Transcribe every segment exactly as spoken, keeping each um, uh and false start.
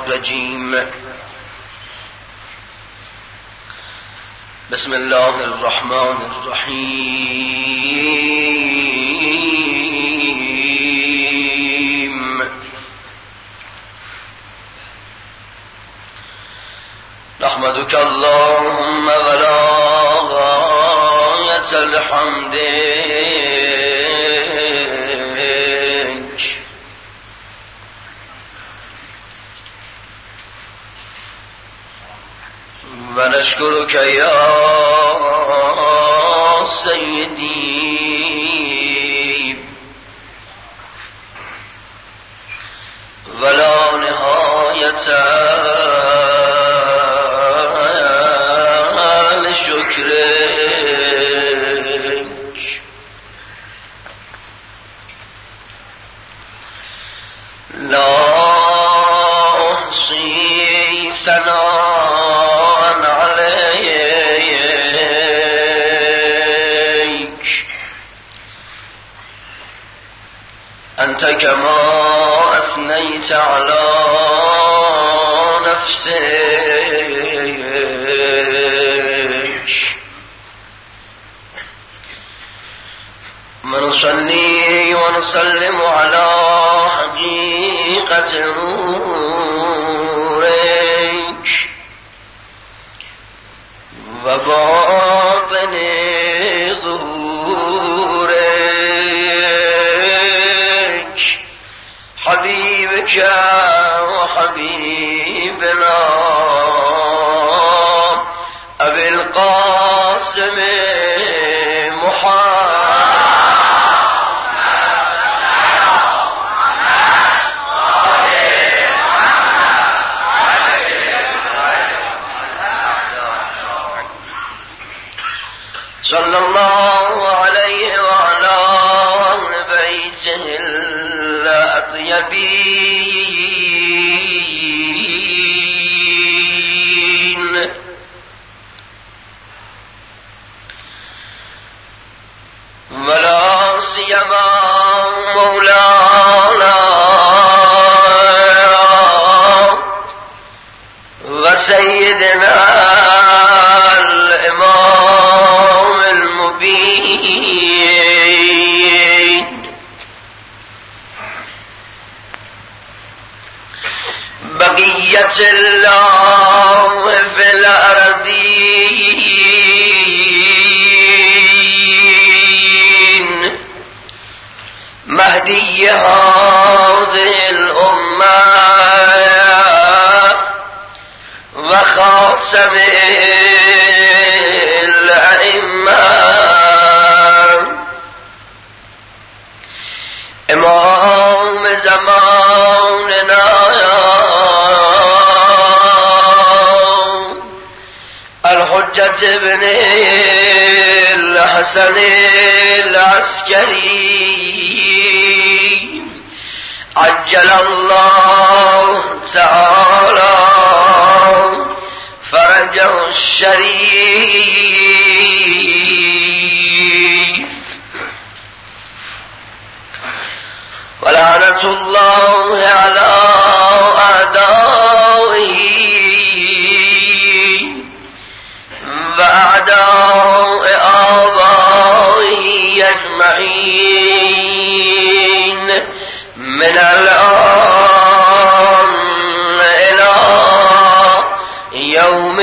الرجيم. بسم الله الرحمن الرحيم. نحمدك اللهم ولا غاية لحمدك، ونشكرك يا سيدي ولا نهاية لشكرك. لا أحصي ثناء عليك، أنت كما أثنيت على نفسك. ونصلي ونسلم على حقيقة نورك وباطن ظهورك، حبيبك وحبيبنا أبي القاسم محمد صلى الله عليه وعلى أهل بيته الأطيبين، ولا سيما مولانا وسيدنا الإمام المبين بقية الله في الأرضين، مهدي هذه الأمة وخاتم الأئمة، إمام زماننا الحجة ابن الحسن العسكري، عجل الله تعالى فرجه الشريف، ولعنة الله على أعدائه وأعداء آبائه أجمعين من الآن إلى يوم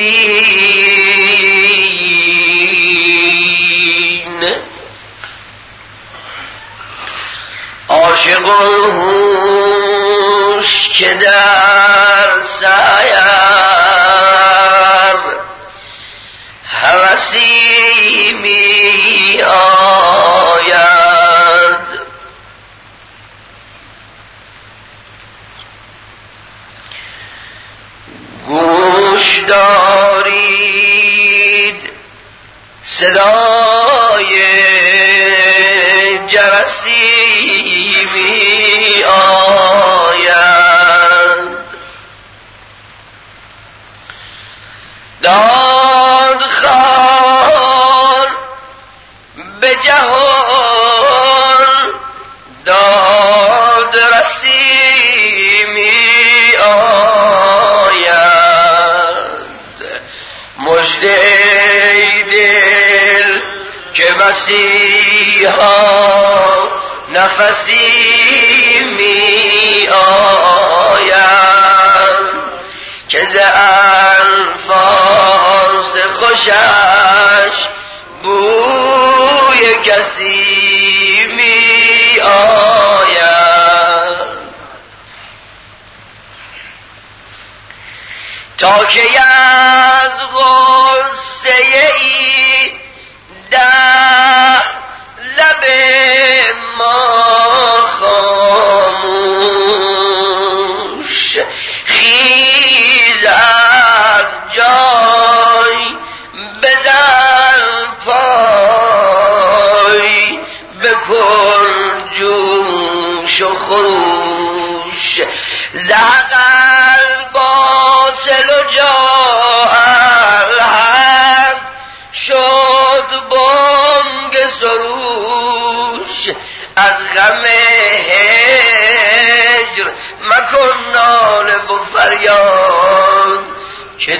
الدين. عاشق الهوش که در سیر هوسی می آید، گوش دارید صدای جرسی می آید، داد خار به جهان داد رسی می آید. نفسی می آیم که ز انفاس خوشش بوی کسی می آید تا که از غصه ای در لب ما خاموش خیز از جای بدن پای بکن جوش و خروش زهق الباطل و جاء الحق شد بانگ سروش از غم هجر مکن ناله و فریاد که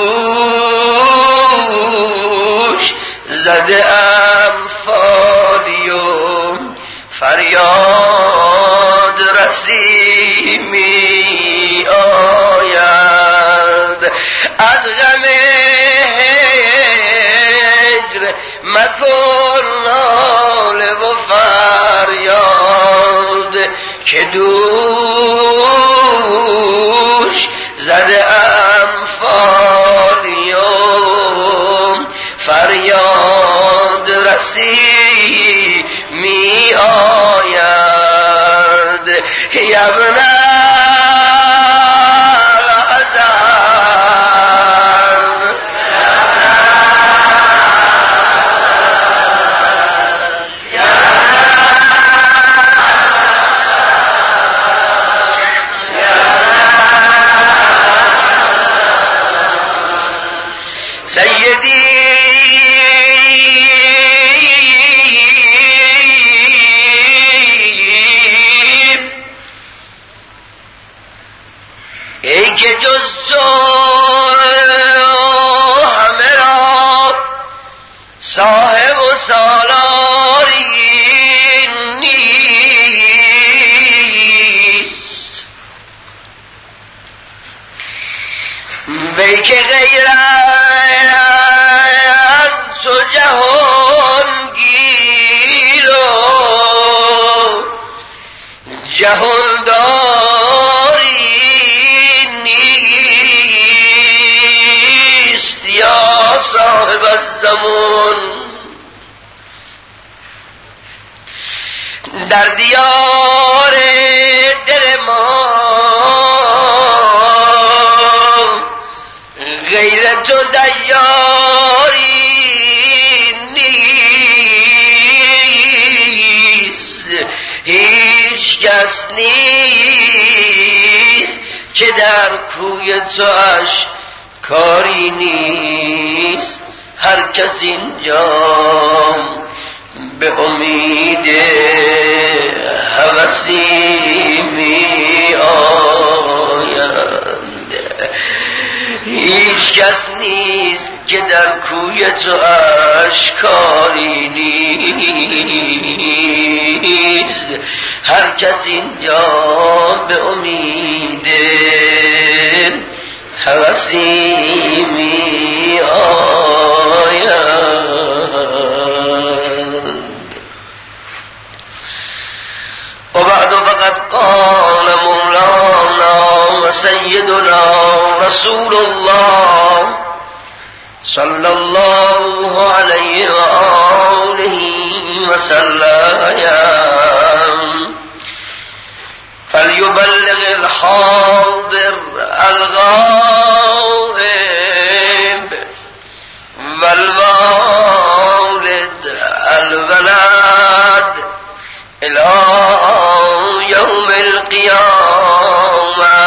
دوش زده ام فالی و فریاد رسی می آید از غم هجر مکن ناله و فریاد که دوش زده ام فالی و فریاد رسی می آید یبنه صاحب و سالاری نیست وی که غیر از تو جهانگیر و جهانداری نیست یا صاحب الزمان در دیار دل ما غیر تو دیاری نیست هیچ کس نیست که در کوی توش کاری نیست هر کس اینجا به امید هوسی می آیند هیچ کس نیست که در کوی تو اشکاری نیست هر کس اینجا به امید هوسی می آیند و بعد فقد قال مولانا و سیدنا رسول الله صلی الله علیه و آله و سلم فلیبلغ الحاضر الغائب والوالد الولد الى یوم القیامه.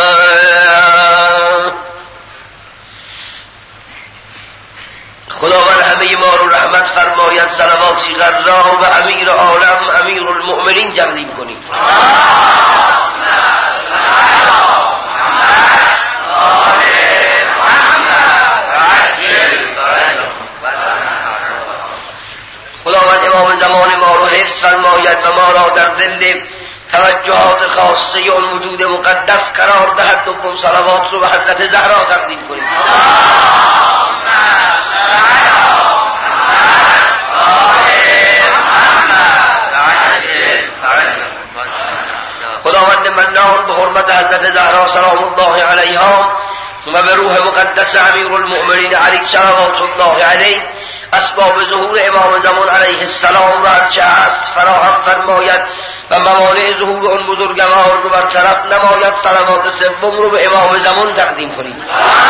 خداوند همه ما رو رحمت فرماید. صلواتی غرا و امیر عالم امیر المؤمنین تقدیم کنید. خداوند امام زمان ما رو حفظ فرماید و ما را در خاصه اون وجود مقدس قرار دهد. دوم صلوات رو به حضرت زهرا تقدیم کنیم. خداوند منان به حرمت حضرت زهرا سلام الله علیها و به روح مقدس امیر المؤمنین علی صلوات الله علیه اسباب ظهور امام زمان علیه السلام را هرچه است فراهم فرماید و موانع ظهور اون بزرگوار رو برطرف نماید. صلوات سوم رو به امام زمان تقدیم کنید.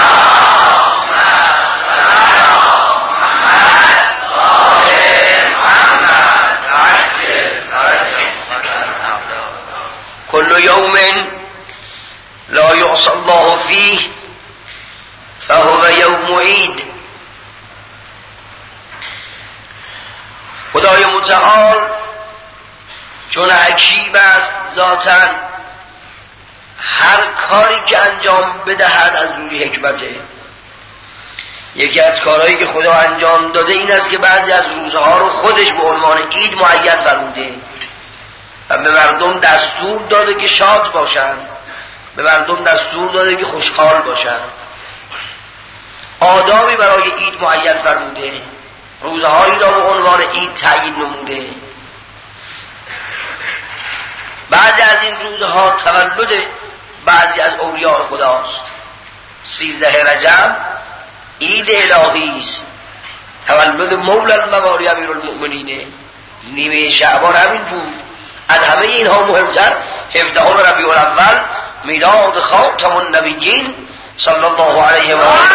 كل يوم لا يعصى الله فيه فهو يوم عيد. خدای متعال چون حکیم است ذاتاً هر کاری که انجام بدهد از روی حکمته. یکی از کارهایی که خدا انجام داده این است که بعضی از روزها رو خودش به عنوان عید معین فرموده و به مردم دستور داده که شاد باشند، به مردم دستور داده که خوشحال باشند. آدابی برای عید معین فرموده، روزهایی را به عنوان عید تعیین نموده. بعضی از این روزها تولد بعضی از اولیاء خداست. سیزده رجب عید الهی است، تولد مولا المواری امیر المؤمنینه. نیمه شعبان همین بود. از همه اینها مهمتر هفدهم ربیع الاول میلاد خاتم النبیین صلی الله علیه و آله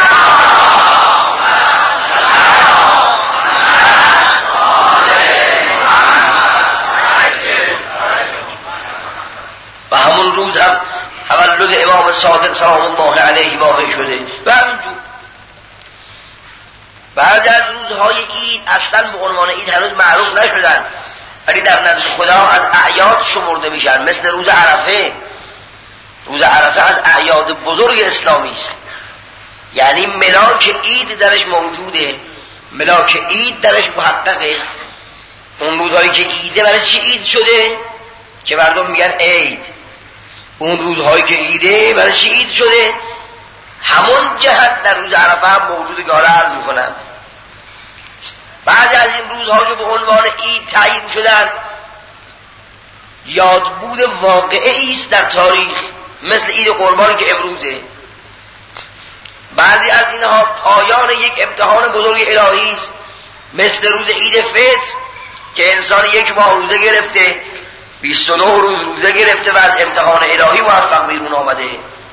و همون روز هم تولد امام صادق سلام الله علیه واقع شده. و همینجور بعضی از روزهای عید اصلا به عنوان عید هنوز معروف نشدن، ولی در نزد خدا از اعیاد شمرده میشن. مثل روز عرفه. روز عرفه از اعیاد بزرگ اسلامی است، یعنی ملاک عید درش موجوده، ملاک عید درش محققه. اون روزهایی که عیده برای چی عید شده؟ که مردم میگن عید. اون روزهایی که عیده برای چی عید شده؟ همون جهت در روز عرفه هم موجوده که حالا عرض میکنم. بعضی از این روزها که به عنوان عید تعیین شدن یادبود واقعی است در تاریخ، مثل عید قربانی که امروزه. بعضی از اینها پایان یک امتحان بزرگ الهی است، مثل روز عید فطر که انسان یک ماه روزه گرفته، بیست و نه روز روزه گرفته و از امتحان الهی موفق بیرون آمده.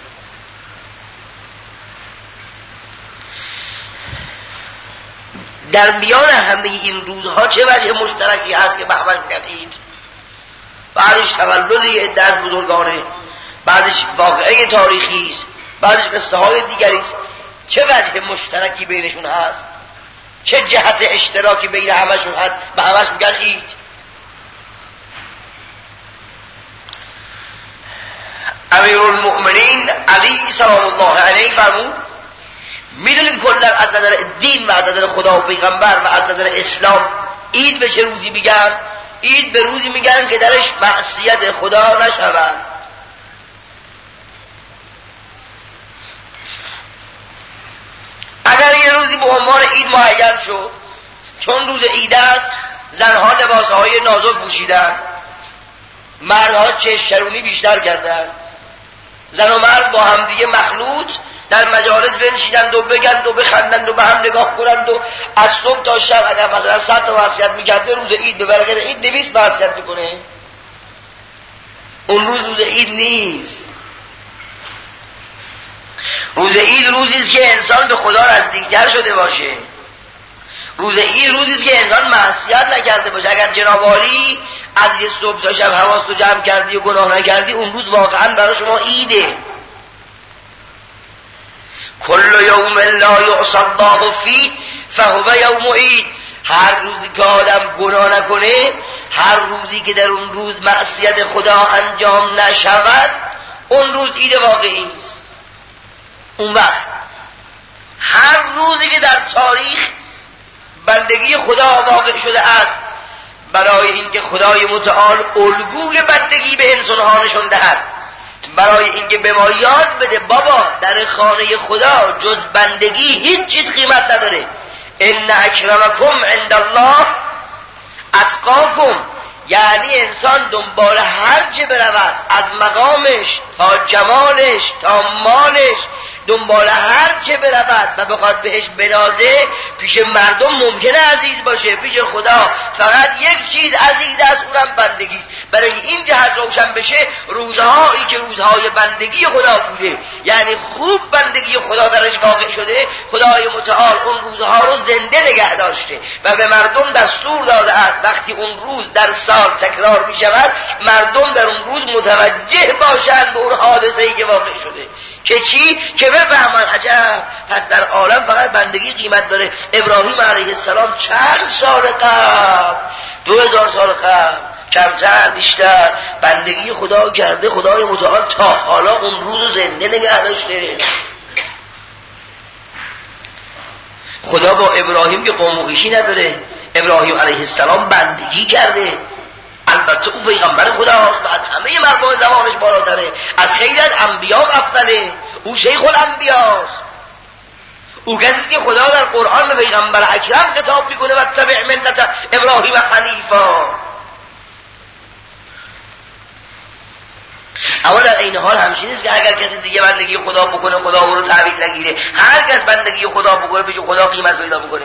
در میان همه این روزها چه وجه مشترکی هست که بهمن کردید؟ بعضش تولد یه عده از بزرگانه، بعضش واقعه تاریخی است، بعضش قصه های دیگری است. چه وجه مشترکی بینشون هست؟ چه جهت اشتراکی بین همشون هست؟ به همش میگن عید. امیر المؤمنین علی سلام الله علیه فرمود میدونید کلا از نظر دین و از نظر خدا و پیغمبر و از نظر اسلام عید به چه روزی میگن؟ عید به روزی میگن که درش معصیت خدا نشود. اگر یه روزی به عنوان عید معین شد، چون روز عید است زنها لباسهای نازک پوشیدن، مردها چشم‌شرونی بیشتر کردن، زن و مرد با همدیگه مخلوط در مجالس بنشینند و بگند و بخندند و به هم نگاه کنند و از صبح تا شب اگر مثلا صد تا معصیت میکرده روز عید به برکت عید دویست معصیت میکنه. اون روز روز عید نیست. روز عید روزی است که انسان به خدا نزدیکتر شده باشه. روز عید روزی است که انسان معصیت نکرده باشه. اگر جناب عالی از یه صبح تا شب حواستو جمع کردی و گناه نکردی، اون روز واقعا برای شما عیده. کل یوم لا یعصی الله فیه فهو یوم عید. هر روزی که آدم گناه نکنه، هر روزی که در اون روز معصیت خدا انجام نشود، اون روز عید واقعی است. اون وقت هر روزی که در تاریخ بندگی خدا واقع شده است برای اینکه خدای متعال الگوی بندگی به انسانها نشون دهد، برای اینکه به ما یاد بده بابا در خانه خدا جز بندگی هیچ چیز قیمت نداره. ان اکرمکم عند الله اتقاکم، یعنی انسان دنبال هر چه برود، از مقامش تا جمالش تا مالش، دنبال هر چه برود و بخواد بهش بنازه، پیش مردم ممکنه عزیز باشه، پیش خدا فقط یک چیز عزیز است، اونم بندگی است. برای این جهت روشن بشه روزهایی که روزهای بندگی خدا بوده، یعنی خوب بندگی خدا درش واقع شده، خدای متعال اون روزها رو زنده نگه داشته و به مردم دستور داده است وقتی اون روز در سال تکرار می شود مردم در اون روز متوجه باشند به اون حادثه‌ای که واقع شده. که چی؟ که بفهمن عجب پس در عالم فقط بندگی قیمت داره. ابراهیم علیه السلام چند سال قبل، دو هزار سال قبل، کمتر بیشتر بندگی خدا کرده، خدای متعال تا حالا اون روز زنده نگه داشته. خدا با ابراهیم که قوم و خویشی نداره، ابراهیم علیه السلام بندگی کرده. البته او پیغمبر خداست و از همه مردم زمانش بالاتره، از خیلی از انبیا افضله، او شیخ الانبیاست. او کسی که خدا در قرآن به پیغمبر اکرم خطاب میکنه و تبع ملت ابراهیم حنیفا. اما در این حال همچین نیست که اگر کسی دیگه بندگی خدا بکنه خدا او رو تحویل نگیره. هر کس بندگی خدا بکنه پیش خدا قیمت پیدا بکنه.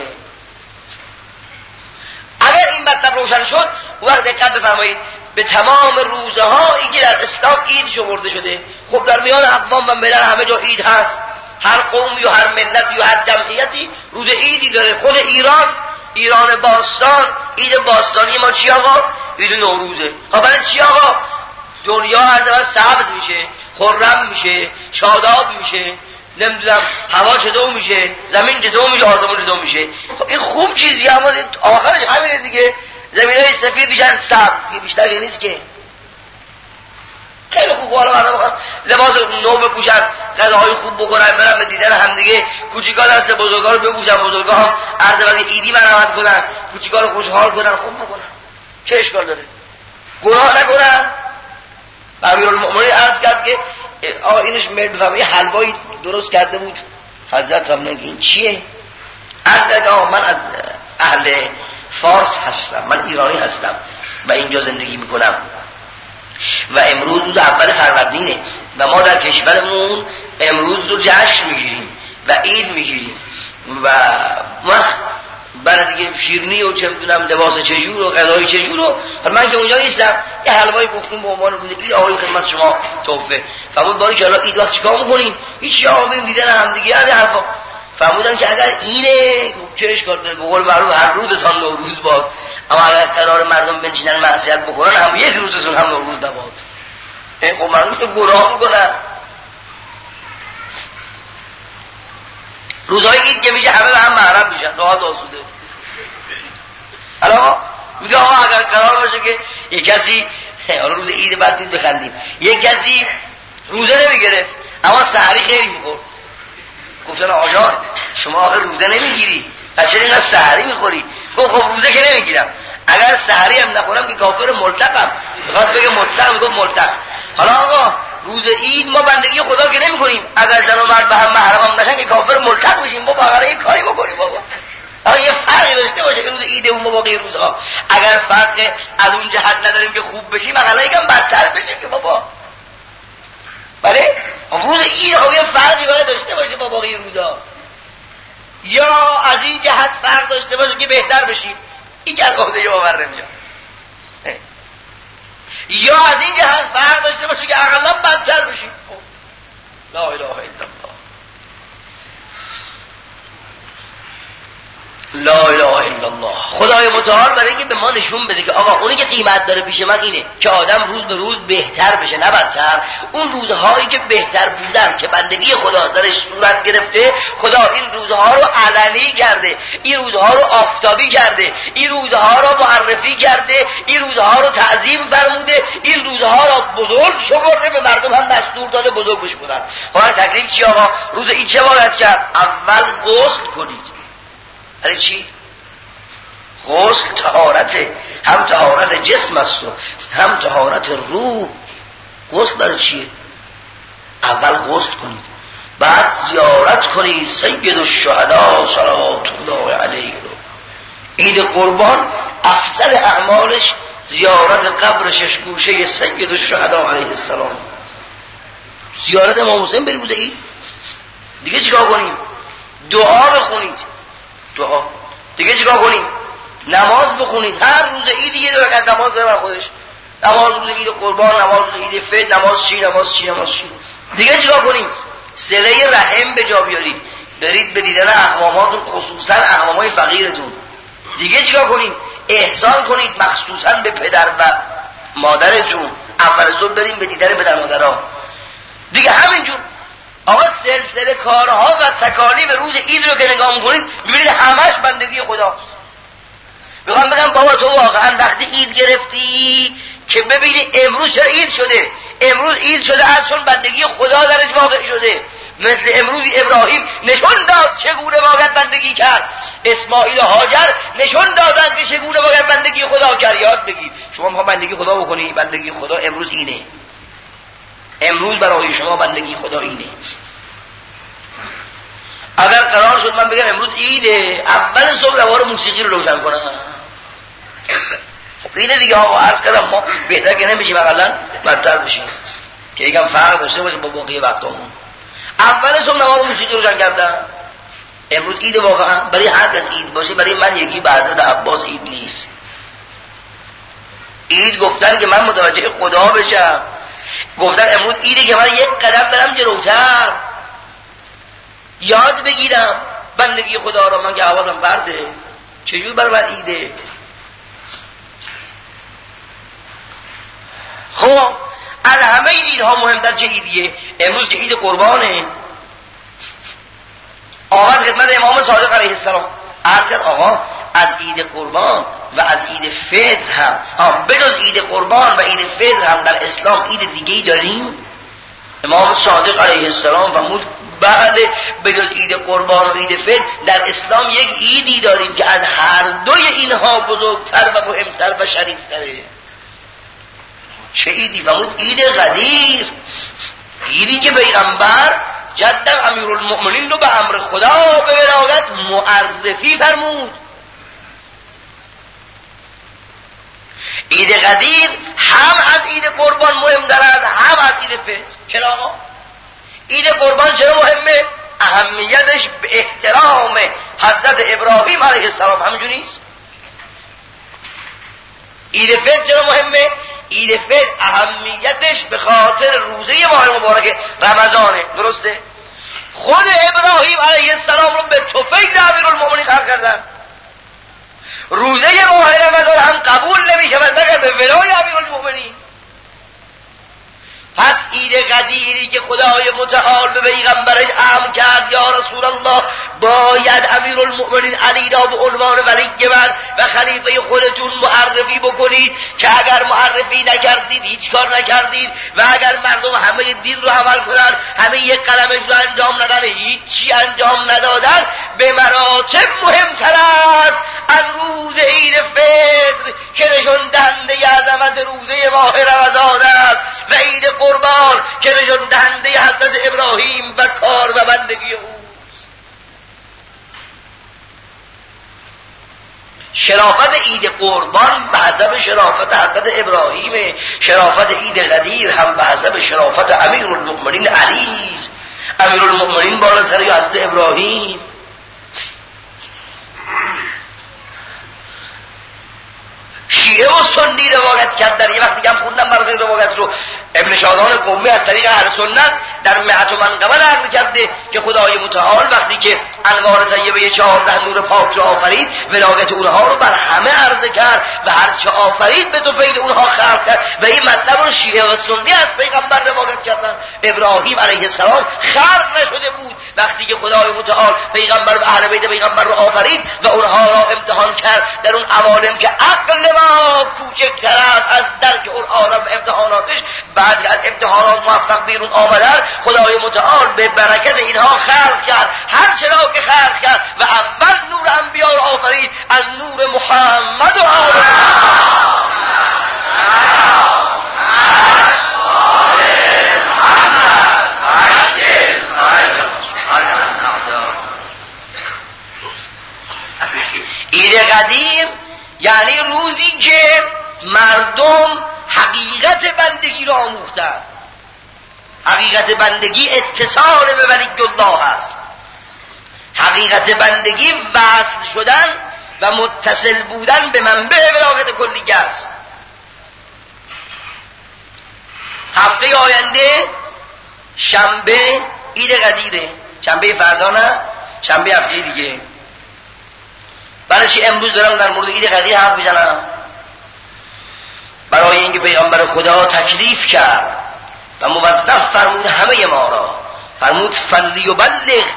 اگر این مطلب روشن شد وقت دقت بفرمایید به تمام روزهایی که در اسلام عید شمرده شده. خب در میان اقوام و ملل همه جا عید هست، هر قوم یا هر ملت یا هر جمعیتی روز عیدی داره. خود ایران، ایران باستان، عید باستانی ما چی آقا؟ عید نوروزه. ها برای چی آقا؟ دنیا هر دفعه سبز میشه، خرم میشه، شاداب میشه، نمیدونم هوا چطور میشه، زمین چطور میشه، آسمون چطور میشه. خب این خوب چیزی، اما آخرش همینه دیگه. زمینای سفید میشن سبز، بیشتر که نیست که. خیلی خوب حالا مردم بخوان لباس نو بپوشن، غذاهای خوب بخورن، برن به دیدن همدیگه، کوچیکا دست بزرگا رو بپوشن، بزرگا هم عرض وقت عیدی مرحمت کنن، کوچیکا رو خوشحال کنن، خوب بکنن. چه اشکال داره؟ گناه نکنن. امیرالمؤمنین عرض کرد که آقا اینش مرد بفهمه یه حلوایی درست کرده بود، حضرت هم نگه این چیه؟ عرض کرد آقا من از اهل فارس هستم، من ایرانی هستم و اینجا زندگی میکنم و امروز روز اول فروردینه و ما در کشورمون امروز رو جشن میگیریم و عید میگیریم و وقت برای دیگه شیرنی و چه میدونم لباس چجور و غذای چجور و من که اونجا نیستم یه حلوایی پختیم به عنوان روز عید آقای خدمت شما تحفه. فرمود باری که الان عید وقت چیکار میکنیم؟ هیچ آقا بریم دیدن هم دیگه از حرفا. فرمودن که اگر اینه چه اشکال داره؟ به قول معروف هر روزتان نوروز باد، اما اگر قرار مردم بنشینن معصیت بکنن هم یک روزتون هم نوروز نباد. خب مردم تو گناه میکنن. روزهای عید که میشه همه به هم محرم میشن، راحت آسوده. حالا میگه آقا اگر قرار باشه که یک کسی حالا روز عید بعد نیست بخندیم، یک کسی روزه نمیگرفت اما سحری خیلی میخورد، گفتن آقا شما آخر روزه نمیگیری و چرا اینقدر سحری میخوری؟ گفت خب روزه که نمیگیرم، اگر سحری هم نخورم که کافر ملتقم. میخواست بگه مطلق، میگفت ملتق. حالا آقا روز عید ما بندگی خدا که نمی کنیم، اگر زن و مرد به هم محرم نشن که کافر ملتق بشیم. بابا اگر یه کاری بکنیم بابا حالا یه فرقی داشته باشه که روز عید اون با باقی روزها. اگر فرق از اون جهت نداریم که خوب بشیم، اقلا یکم بدتر بشیم که بابا. بله روز عید خب یه فرقی باید داشته باشه با باقی روزها، یا از این جهت فرق داشته باشه که بهتر بشیم، این که از قاعده یه باور نمیاد، یا از این جهت فرق داشته باشه که اقلا بدتر بشیم. لا اله الا الله، لا اله الا الله. خدای متعال برای اینکه به ما نشون بده که آقا اونی که قیمت داره پیش من اینه که آدم روز به روز بهتر بشه نه بدتر. اون روزهایی که بهتر بودن که بندگی خدا درش صورت گرفته، خدا این روزها رو علنی کرده، این روزها رو آفتابی کرده، این روزها رو معرفی کرده، این روزها رو تعظیم فرموده، این روزها رو بزرگ شمرده، به مردم هم دستور داده بزرگ بشمرن. حالا تکلیف چی آقا؟ روز این چه باید کرد؟ اول غسل کنید. برای چی؟ غسل طهارته، هم طهارت جسم است و هم طهارت روح. غسل برای چیه؟ اول غسل کنید، بعد زیارت کنید سید الشهدا صلوات الله علیه. عید قربان افضل اعمالش زیارت قبر شش گوشه سید الشهدا علیه السلام. زیارت امام حسین بریم روز عید. دیگه چیکار کنیم؟ دعا بخونید. دعا. دیگه چیکار کنیم؟ نماز بخونید. هر روز عید یه رکعت نماز داره بر خودش. نماز روز عید قربان، نماز روز عید فطر، نماز چی نماز چی نماز چی. دیگه چیکار کنیم؟ صله رحم به جا بیارید. برید به دیدن اقواماتون، خصوصا اقوامای فقیرتون. دیگه چیکار کنیم؟ احسان کنید مخصوصا به پدر و مادرتون. اول صبح بریم به دیدن پدر مادرها. دیگه همینجور آقا سلسله کارها و تکالیف روز عید رو که نگاه میکنید ببینید همش بندگی خداست. میخوام بگم بابا تو واقعا وقتی عید گرفتی که ببینی امروز چرا عید شده؟ امروز عید شده از چون بندگی خدا درش واقع شده. مثل امروز ابراهیم نشون داد چگونه باید بندگی کرد، اسماعیل و هاجر نشون دادن که چگونه باید بندگی خدا کرد. یاد بگیر شما میخوام بندگی خدا بکنی، بندگی خدا امروز اینه. امروز برای شما بندگی خدا اینه. اگر قرار شد من بگم امروز عیده، اول صبح روار موسیقی رو روشن کنم، خب اینه دیگه. آقا عرض کردم ما بهتر که نمیشیم، اقلا بدتر بشیم که یکم فرق داشته باشه با باقی وقتامون. اول صبح روار موسیقی روشن کردم. امروز عید واقعا برای هر کس عید باشه، برای من یکی به حضرت عباس عید نیست. عید گفتن که من متوجه خدا بشم، گفتن امروز عیده که من یک قدم برم جلوتر یاد بگیرم بندگی خدا را. من که حواسم پرته چجور بر من عیده؟ خب از همه عیدها مهمتر چه عیدیه؟ امروز که عید قربانه. آمد خدمت امام صادق علیه السلام عرض کرد آقا از عید قربان و از عید فطر هم هم بجز عید قربان و عید فطر هم در اسلام عید دیگه‌ای داریم؟ امام صادق علیه السلام فرمود بله بجز عید قربان و عید فطر در اسلام یک عیدی داریم که از هر دوی اینها بزرگتر و مهمتر و شریفتره. چه عیدی؟ فرمود عید غدیر، عیدی که پیغمبر جدم امیرالمؤمنین رو به امر خدا به ولایت معرفی فرمود. عید غدیر هم از عید قربان مهم دارد هم از عید فطر. چرا آقا؟ عید قربان چرا مهمه؟ اهمیتش به احترام حضرت ابراهیم علیه السلام همینجوری نیست. عید فطر چرا مهمه؟ عید فطر اهمیتش به خاطر روزه ماه مبارک رمضانه. درسته؟ خود ابراهیم علیه السلام رو به توفیق امیرالمؤمنین خلق کردن. روزه ماه رمضان هم قبول نمی شود مگر به ولای امیرالمؤمنین. پس عید غدیری که خدای متعال به پیغمبرش امر کرد یا رسول الله باید امیرالمؤمنین علی را به عنوان ولی من و خلیفه خودتون معرفی بکنید که اگر معرفی نکردید هیچ کار نکردید و اگر مردم همه دین رو عمل کنن، همه یک قلمش رو انجام ندن، هیچی انجام ندادن، به مراتب مهمتر است از روز عید فطر که نشون دهنده عظمت روزه ماه رمضان است و عید قربان که نشون دهنده حضرت ابراهیم و کار و بندگی اوست. شرافت عید قربان به حسب شرافت حضرت ابراهیم، شرافت عید غدیر هم به حسب شرافت امیرالمؤمنین علی. امیرالمؤمنین بالاتر یا حضرت ابراهیم؟ شیعه و سنی روایت کردن. یه وقتی هم خوندم برای روایت رو ابن شادان قمی از طریق اهل سنت در مئت و منقبه نقل کرده که خدای متعال وقتی که انوار طیبه چهارده نور پاک رو آفرید ولایت اونها رو بر همه عرضه کرد و هر چه آفرید به توفیق اونها خلق کرد و این مطلب رو شیعه و سنی از پیغمبر روایت کردن. ابراهیم علیه السلام خلق نشده بود وقتی که خدای متعال پیغمبر و اهل بیت پیغمبر رو آفرید و اونها را امتحان کرد در اون عوالم که عقل ما کوچکتر است از درک اون عالم امتحاناتش. بعد از امتحانات موفق بیرون آمدن خدای متعال به برکت اینها خلق کرد هر چرا که خلق کرد و اول نور انبیا را آفرید از نور محمد و آل عید قدیر یعنی روزی که مردم حقیقت بندگی را آموختند. حقیقت بندگی اتصال به ولی الله است. حقیقت بندگی وصل شدن و متصل بودن به منبع ولایت کلیه است. هفته آینده شنبه عید قدیره، شنبه فردا نه، شنبه هفته دیگه. برای چی امروز دارم در مورد عید قدیر حرف میزنم؟ برای اینکه پیغمبر خدا تکلیف کرد و موظف فرمود همه ما را، فرمود فلیبلغ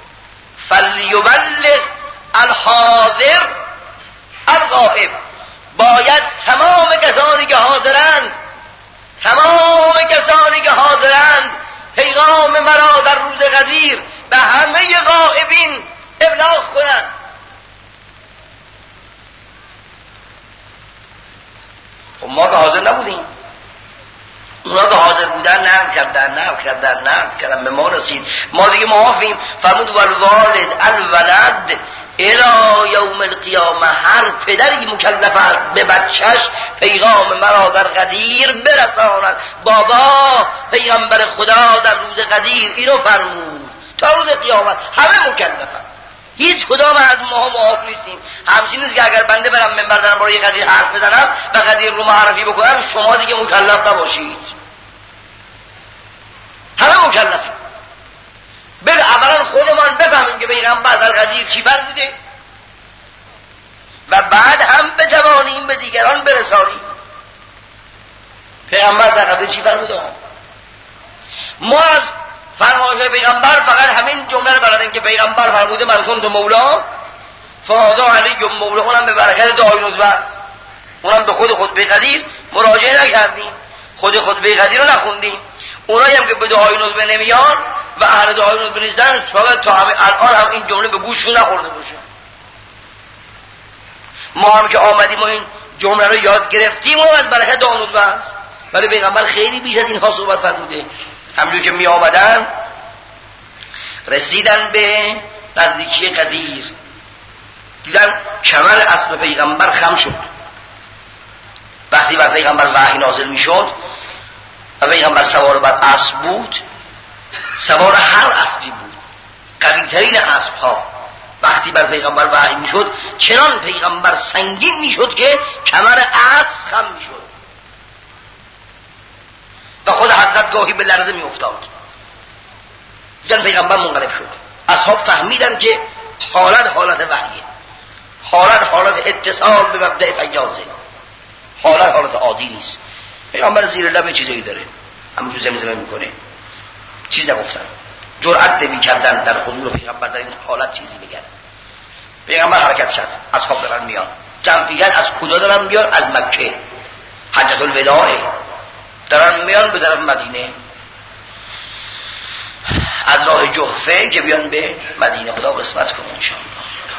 فلیبلغ الحاضر الغائب. باید تمام کسانی که حاضرند تمام کسانی که حاضرند پیغام مرا در روز قدیر به همه غائبین ابلاغ کنند. و ما که حاضر نبودیم، اونا که حاضر بودن نقل کردن نقل کردن نقل کردن به ما رسید، ما دیگه معافیم. فرمود والوالد الولد الی یوم القیامه. هر پدری مکلف است به بچهش پیغام مرا در قدیر برساند. بابا پیغمبر خدا در روز قدیر اینو فرمود، تا روز قیامت همه مکلفن، هیچ کدام از ما معاف نیستیم. همچین نیست که اگر بنده برم منبر در برای قدیر حرف بزنم و قدیر رو معرفی بکنم شما دیگه مکلف نباشید. همه مکلفیم. بل اولا خودمان بفهمیم که پیغمبر در قدیر چی فرموده و بعد هم بتوانیم به دیگران برسانیم پیغمبر در قدیر چی فرموده. ما از فرمایش پیغمبر فقط همین جمله رو بلدیم که پیغمبر فرموده من کنت مولا فهذا علی مولا، اونم به برکت دعای نزوه است. اونم به خود خطبه قدیر مراجعه نکردیم، خود خطبه قدیر رو نخوندیم. اونایی هم که به دعای نزوه نمیان و اهل دعای نزوه نیستن شاید تا همه الان هم این جمله به گوششون نخورده باشه. ما هم که آمدیم و این جمله رو یاد گرفتیم و از برکت دعای نزوه است. ولی پیغمبر خیلی بیش از اینها صحبت فرموده. همجور که می آمدن رسیدن به نزدیکی قدیر، دیدن کمر اسب پیغمبر خم شد. وقتی بر پیغمبر وحی نازل می شد و پیغمبر سوار بر اسب بود، سوار هر اسبی بود، قوی‌ترین اسب‌ها، وقتی بر پیغمبر وحی می شد چنان پیغمبر سنگین می شد که کمر اسب خم می شد و خود حضرت گاهی به لرزه می افتاد. دیدن پیغمبر منقلب شد. اصحاب فهمیدن که حالت حالت وحیه، حالت حالت اتصال به مبدأ فیاضه، حالت حالت عادی نیست. پیغمبر زیر لب چیزایی داره، همونجور زمزمه میکنه، چیز نگفتن، جرأت نمی کردن در حضور پیغمبر در این حالت چیزی بگن. پیغمبر حرکت کرد، اصحاب دارن میان، جمعیت از کجا دارن میان؟ از مکه، حجة الوداع دارن میان به طرف مدینه، از راه جحفه که بیان به مدینه. خدا قسمت کنه انشاءالله.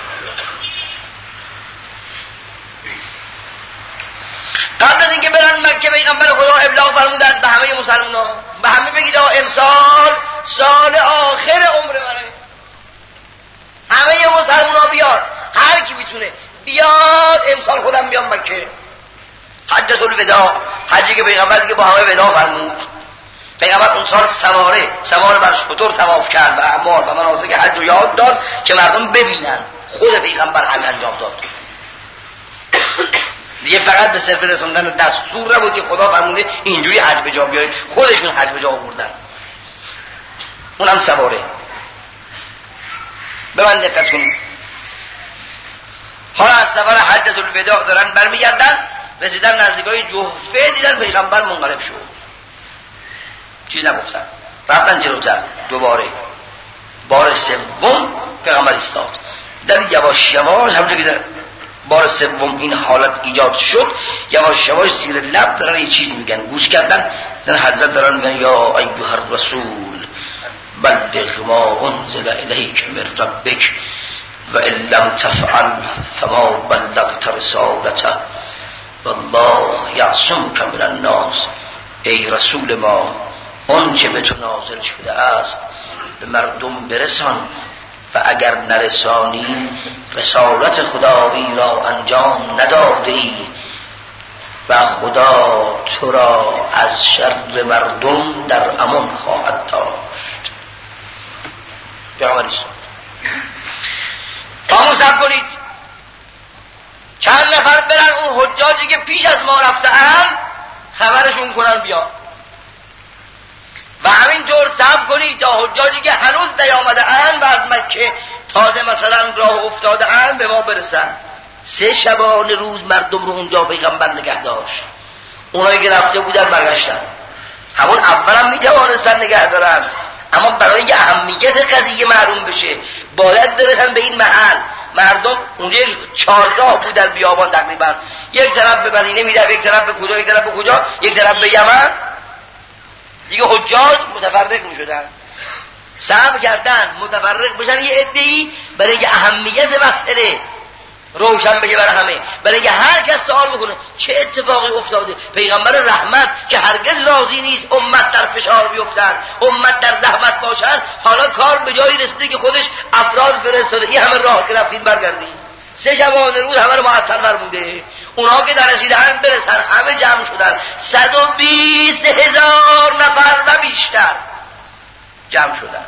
قبل از اینکه برن مکه پیغمبر خدا ابلاغ فرمودند به همه مسلمانان، به همه بگید امسال سال آخر عمر منه، همه مسلمانان بیاد، هر کی میتونه بیاد امسال خودم بیام مکه. حجة الوداع، حجی که پیغمبر دیگه با همه وداع فرمود. پیغمبر اون سال سواره سوار بر شتر طواف کرد و اعمال و مناسک حج رو یاد داد که مردم ببینن. خود پیغمبر حج انجام داد. دیگه فقط به صرف رسوندن دستور نبود که خدا فرموده اینجوری حج به جا بیارید، خودشون حج به جا آوردن. اونم سواره. به من دقت کنید. حالا از سفر حجة الوداع دارن برمیگردن، رسیدن نزدیکای جحفه، دیدن پیغمبر منقلب شد، چیز نگفتن، رفتن جلوتر. دوباره بار سوم پیغمبر ایستاد، در یواش یواش همونجا که بار سوم این حالت ایجاد شد، یواش یواش زیر لب دارن یه چیزی میگن، گوش کردن دارن حضرت دارن میگن یا ایها الرسول بلغ ما انزل الیک من ربک و ان لم تفعل فما بلغت رسالته والله یعصمک من الناس. ای رسول ما، آنچه به تو نازل شده است به مردم برسان و اگر نرسانی رسالت خدایی را انجام ندادی و خدا تو را از شر مردم در امان خواهد داشت. پیامبر تمام کنید چند نفر برن اون حجاجی که پیش از ما رفته‌اند خبرشون کنن بیان و همینطور صبر کنید تا حجاجی که هنوز نیامده اند و از مکه تازه مثلا راه افتاده اند به ما برسن. سه شبانه روز مردم رو اونجا پیغمبر نگه داشت. اونایی که رفته بودن برگشتن. همون اولم میتوانستن نگه دارن، اما برای اینکه اهمیت قضیه معلوم بشه باید برسن به این محل. مردم اونجا چهارراه بود در بیابان تقریبا، یک طرف به مدینه میره، یک طرف به کجا، یک طرف به کجا، یک طرف به یمن. دیگه حجاج متفرق میشدن، صبر کردن متفرق بشن یه عده‌ای برای اینکه اهمیت مسئله روشن بشه برای همه، برای اینکه هر کس سوال بکنه چه اتفاقی افتاده. پیغمبر رحمت که هرگز راضی نیست امت در فشار بیفتن، امت در زحمت باشن، حالا کار به جایی رسیده که خودش افراد فرستاده این همه راه که رفتین برگردین. سه شبانه روز همه رو معطل فرموده. اونها که در رسیدن برسن همه جمع شدن، صد و بیست هزار نفر و بیشتر جمع شدن.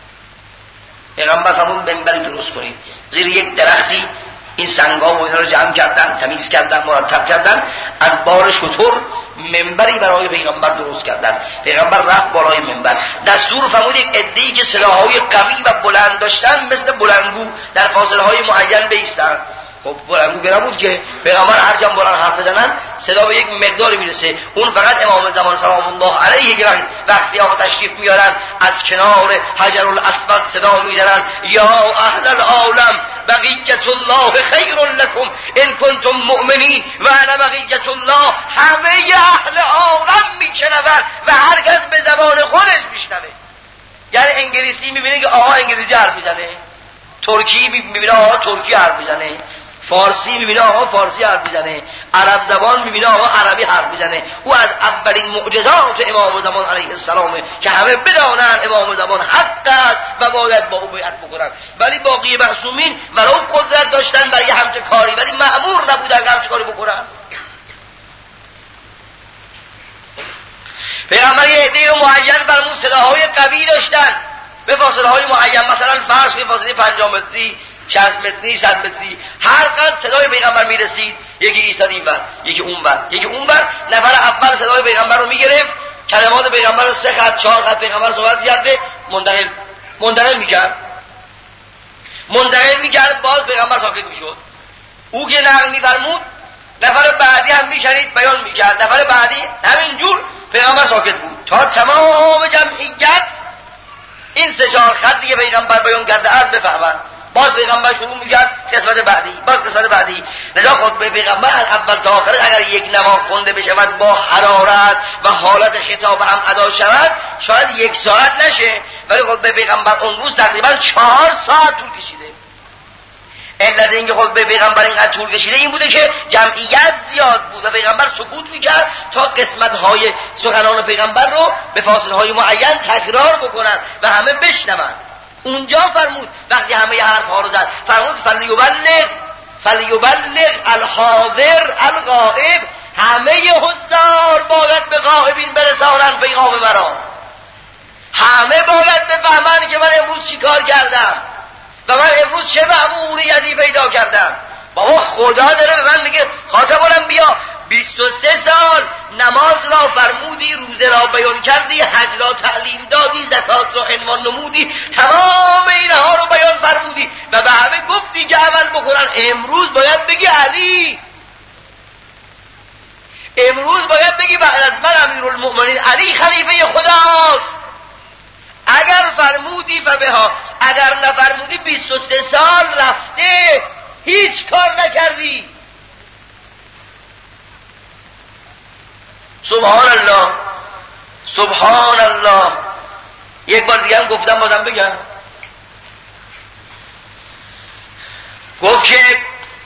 پیغمبر همون منبری درست کنید زیر یک درختی، این سنگا و اینا رو جمع کردن، تمیز کردن، مرتب کردن، از بار شتر منبری برای پیغمبر درست کردن. پیغمبر رفت بالای منبر، دستور فرمود یک عده‌ای که سلاح‌های قوی و بلند داشتن مثل بلندگو در فاصله‌های معین بایستن. خب بلندگو که نبود که پیغمبر هر جا بلند حرف بزنن صدا به یک مقداری میرسه. اون فقط امام زمان سلام الله علیه که وقتی آقا تشریف میارن از کنار حجر الاسود صدا میزنن یا اهل العالم بقیت الله خیر لكم ان کنتم مؤمنین و انا بقیت الله. همه اهل عالم میشنون و هر کس به زبان خودش میشنوه. یعنی انگلیسی میبینه که آقا انگلیسی حرف میزنه، ترکی میبینه آقا ترکی حرف میزنه، فارسی میبینه آقا فارسی حرف میزنه، عرب زبان میبینه آقا عربی حرف میزنه. او از اولین معجزات امام زمان علیه السلامه که همه بدانن امام زمان حق است و باید با او بیعت بکنن. ولی باقی معصومین ولو قدرت داشتن برای همچه کاری ولی مأمور نبودن همچه کاری بکنن. پیغمبر یه عده رو معین فرمود صداهای قوی داشتن به فاصله های معین، مثلا فرض به فاصله پنجاه متری، شصت متری، صد متری، هر قدر صدای پیغمبر میرسید یکی ایستاد اینور، یکی اونور، یکی اونور. نفر اول صدای پیغمبر رو میگرفت، کلمات پیغمبر رو سه خط چهار خط پیغمبر صحبت کرده منتقل منتقل میکرد منتقل میکرد باز پیغمبر ساکت میشد. او که نقل میفرمود نفر بعدی هم میشنید بیان میکرد، نفر بعدی همینجور پیغمبر ساکت بود تا تمام جمعیت این سه چهار خطی که پیغمبر بیان کرده است بفهمند. باز پیغمبر شروع میکرد قسمت بعدی، باز قسمت بعدی. لذا خطبه پیغمبر از اول تا آخر اگر یک نوا خونده بشود با حرارت و حالت خطاب هم ادا شود شاید یک ساعت نشه، ولی خطبه پیغمبر اون روز تقریبا چهار ساعت طول کشیده. علت اینکه خطبه پیغمبر اینقدر طول کشیده این بوده که جمعیت زیاد بود و پیغمبر سکوت میکرد تا قسمت‌های سخنان پیغمبر رو به فاصله‌های معین تکرار بکنن و همه بشنون. اونجا فرمود وقتی همه حرف ها رو زد فرمود فلیبلغ فلیبلغ الحاضر الغائب، همه حضار باید به غائبین برسانن پیغام مرا. همه باید بفهمن که من امروز چی کار کردم و من امروز چه مأموریتی پیدا کردم. بابا خدا داره به من میگه خاطبانم بیا بیست و سه سال نماز را فرمودی، روزه را بیان کردی، حج را تعلیم دادی، زکات را عنوان نمودی، تمام اینها رو بیان فرمودی و به همه گفتی که عمل بکنن. امروز باید بگی علی، امروز باید بگی بعد از من امیرالمؤمنین علی خلیفه خداست. اگر فرمودی فبها، اگر نفرمودی بیست و سه سال رفته هیچ کار نکردی. سبحان الله سبحان الله. یک بار دیگه هم گفتم بازم بگم، گفت که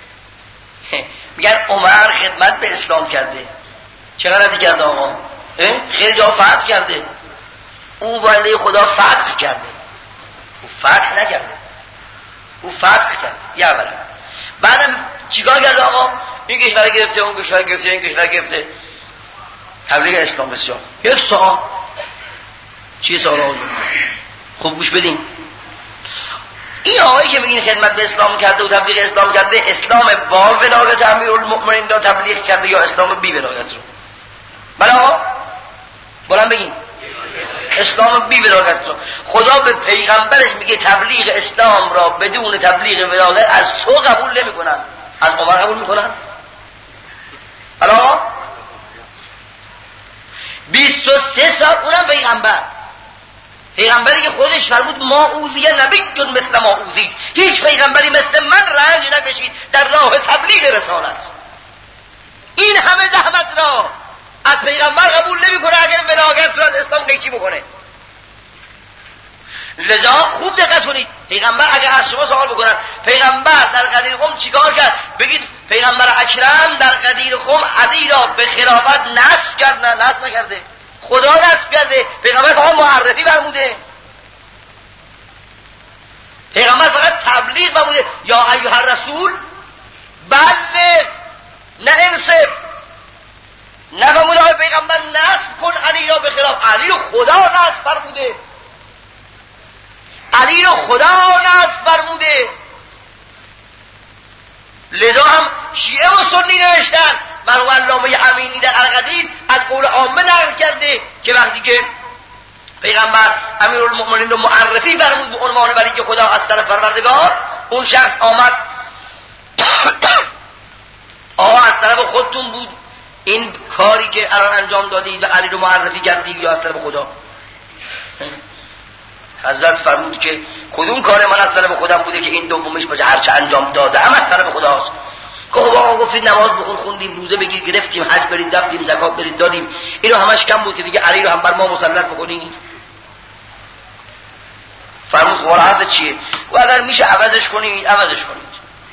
میگن عمر خدمت به اسلام کرده. چه غلطی کرده آقا؟ خیلی جا فتح کرده. او بنده خدا فتح کرده، او فتح نکرده، او فتح کرده. یه اولا بعدم چیکار کرده آقا؟ این کشور گرفته، اون کشور گرفته، این کشور گرفته. تبلیغ اسلام بسیار. یک سوال، چی سوال آقا؟ خوب گوش بدین. این آقایی که میگین خدمت به اسلام کرده و تبلیغ اسلام کرده، اسلام با ولایت امیرالمؤمنین را تبلیغ کرده یا اسلام بی ولایت رو؟ بله آقا بلند بگین. اسلام بی ولایت رو. خدا به پیغمبرش میگه تبلیغ اسلام را بدون تبلیغ ولایت از تو قبول نمی کنن، از عمر قبول میکنن. بله آقا بیست و سه سال اونم پیغمبر، پیغمبری که خودش فرمود ما اوذی نبی جز مثل ما اوذی، هیچ پیغمبری مثل من رنج نکشید در راه تبلیغ رسالت. این همه زحمت را از پیغمبر قبول نمیکنه اگر ولایت رو از اسلام قیچی بکنه. لذا خوب دقت کنید، پیغمبر اگر از شما سوال بکنن پیغمبر در قدیر قم چیکار کرد، بگید پیغمبر اکرم در قدیر قم علی را به خلافت نصب کرد. نه نصب نکرده، خدا نصب کرده. پیغمبر فقط معرفی فرموده، پیغمبر فقط تبلیغ فرموده. یا ایها الرسول بلغ، نه انصف. نه فرموده های پیغمبر نصب کن علی را به خلاف. علی رو خدا نصب فرموده، علی رو خدا نصب فرموده. لذا هم شیعه و سنی نوشتن. مرحوم علامه امینی در القدیر از قول عامه نقل کرده که وقتی که پیغمبر امیرالمؤمنین رو معرفی فرمود به عنوان ولی خدا از طرف پروردگار، اون شخص آمد آقا از طرف خودتون بود این کاری که الان انجام دادید و علی رو معرفی کردید یا از طرف خدا؟ حضرت فرمود که کدوم کار من از طرف خودم بوده که این دومش باشه، هرچه انجام داده هم از طرف خداست. که خب آقا گفتید نماز بخون، خوندیم، روزه بگیر، گرفتیم، حج برید رفتیم، زکات برید دادیم، اینو همش کم بود که دیگه علی رو هم بر ما مسلط بکنید؟ فرمود خب حضرت چیه؟ و اگر میشه عوضش کنید عوضش کنید.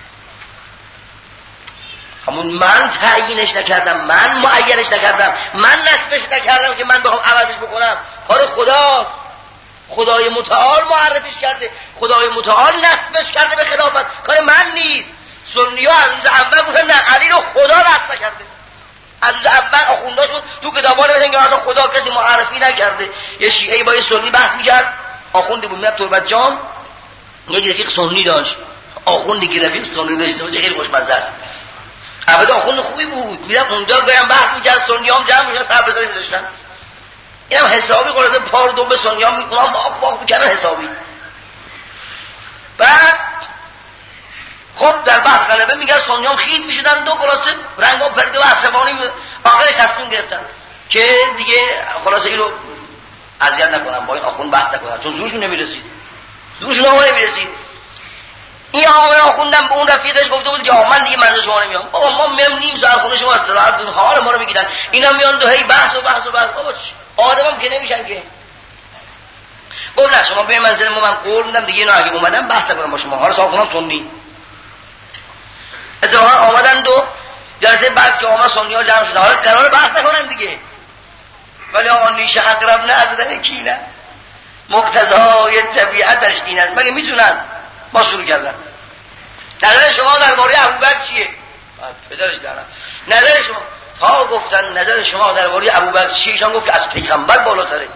همون من تعیینش نکردم، من معینش نکردم، من نصبش نکردم که من بخوام عوضش بکنم. کار خداست، خدای متعال معرفیش کرده، خدای متعال نصبش کرده به خلافت، کار من نیست. سنی ها از روز اول گفتن نه علی رو خدا نصب کرده. از روز اول آخونداشون تو کتابا نوشتن که مثلا خدا کسی معرفی نکرده. یه شیعه با یه سنی بحث میکرد، آخوندی بود میاد تربت جام، یک رفیق سنی داشت، آخوندی که رفیق سنی داشت خیلی خوشمزه است. البته آخوند خوبی بود، میرم اونجا گایم بحث میکرد، سنیام جمع میشن سر بزنی میذاشتن. اینم حسابی قرده پار دوم به سنیام میکنم باق باق میکردن حسابی. بعد خب در بحث غلبه میگن سنیام خیل میشدن، دو خلاصه رنگا پرده و عصبانی آخرش تصمیم گرفتن که دیگه خلاصه اینو اذیت نکنم، با این آخوند بحث نکنم چون زورشون نمیرسید، زورشون آقا نمیرسید. این آقا آخوندم به اون رفیقش گفته بود که آقا من دیگه مرد شما نمیام. بابا ما میام نیم ساعت خونه شما استراحت کنیم، حال ما رو میگیرن. اینا میان دو هی بحث و بحث و بحث. بابا آدمم که نمیشن که. گفت نه شما به منزل ما من قول میدم دیگه، اینا اگه اومدن بحث نکنم با شما، حالا صاحب کنم سنی. اتفاقا آمدن دو جلسه بعد که آمد سنی ها جمع شدن، حالا قرار بحث نکنن دیگه. ولی آقا نیش اقرب نه از زدن کین است، مقتضای طبیعتش این است. مگه میتونن؟ ما شروع کردن. نظر شما درباره ابوبکر چیه؟ پدرش دارن. نظر شما تا گفتن نظر شما درباره ابوبکر چیه؟ ایشان گفت از پیغمبر بالاتره.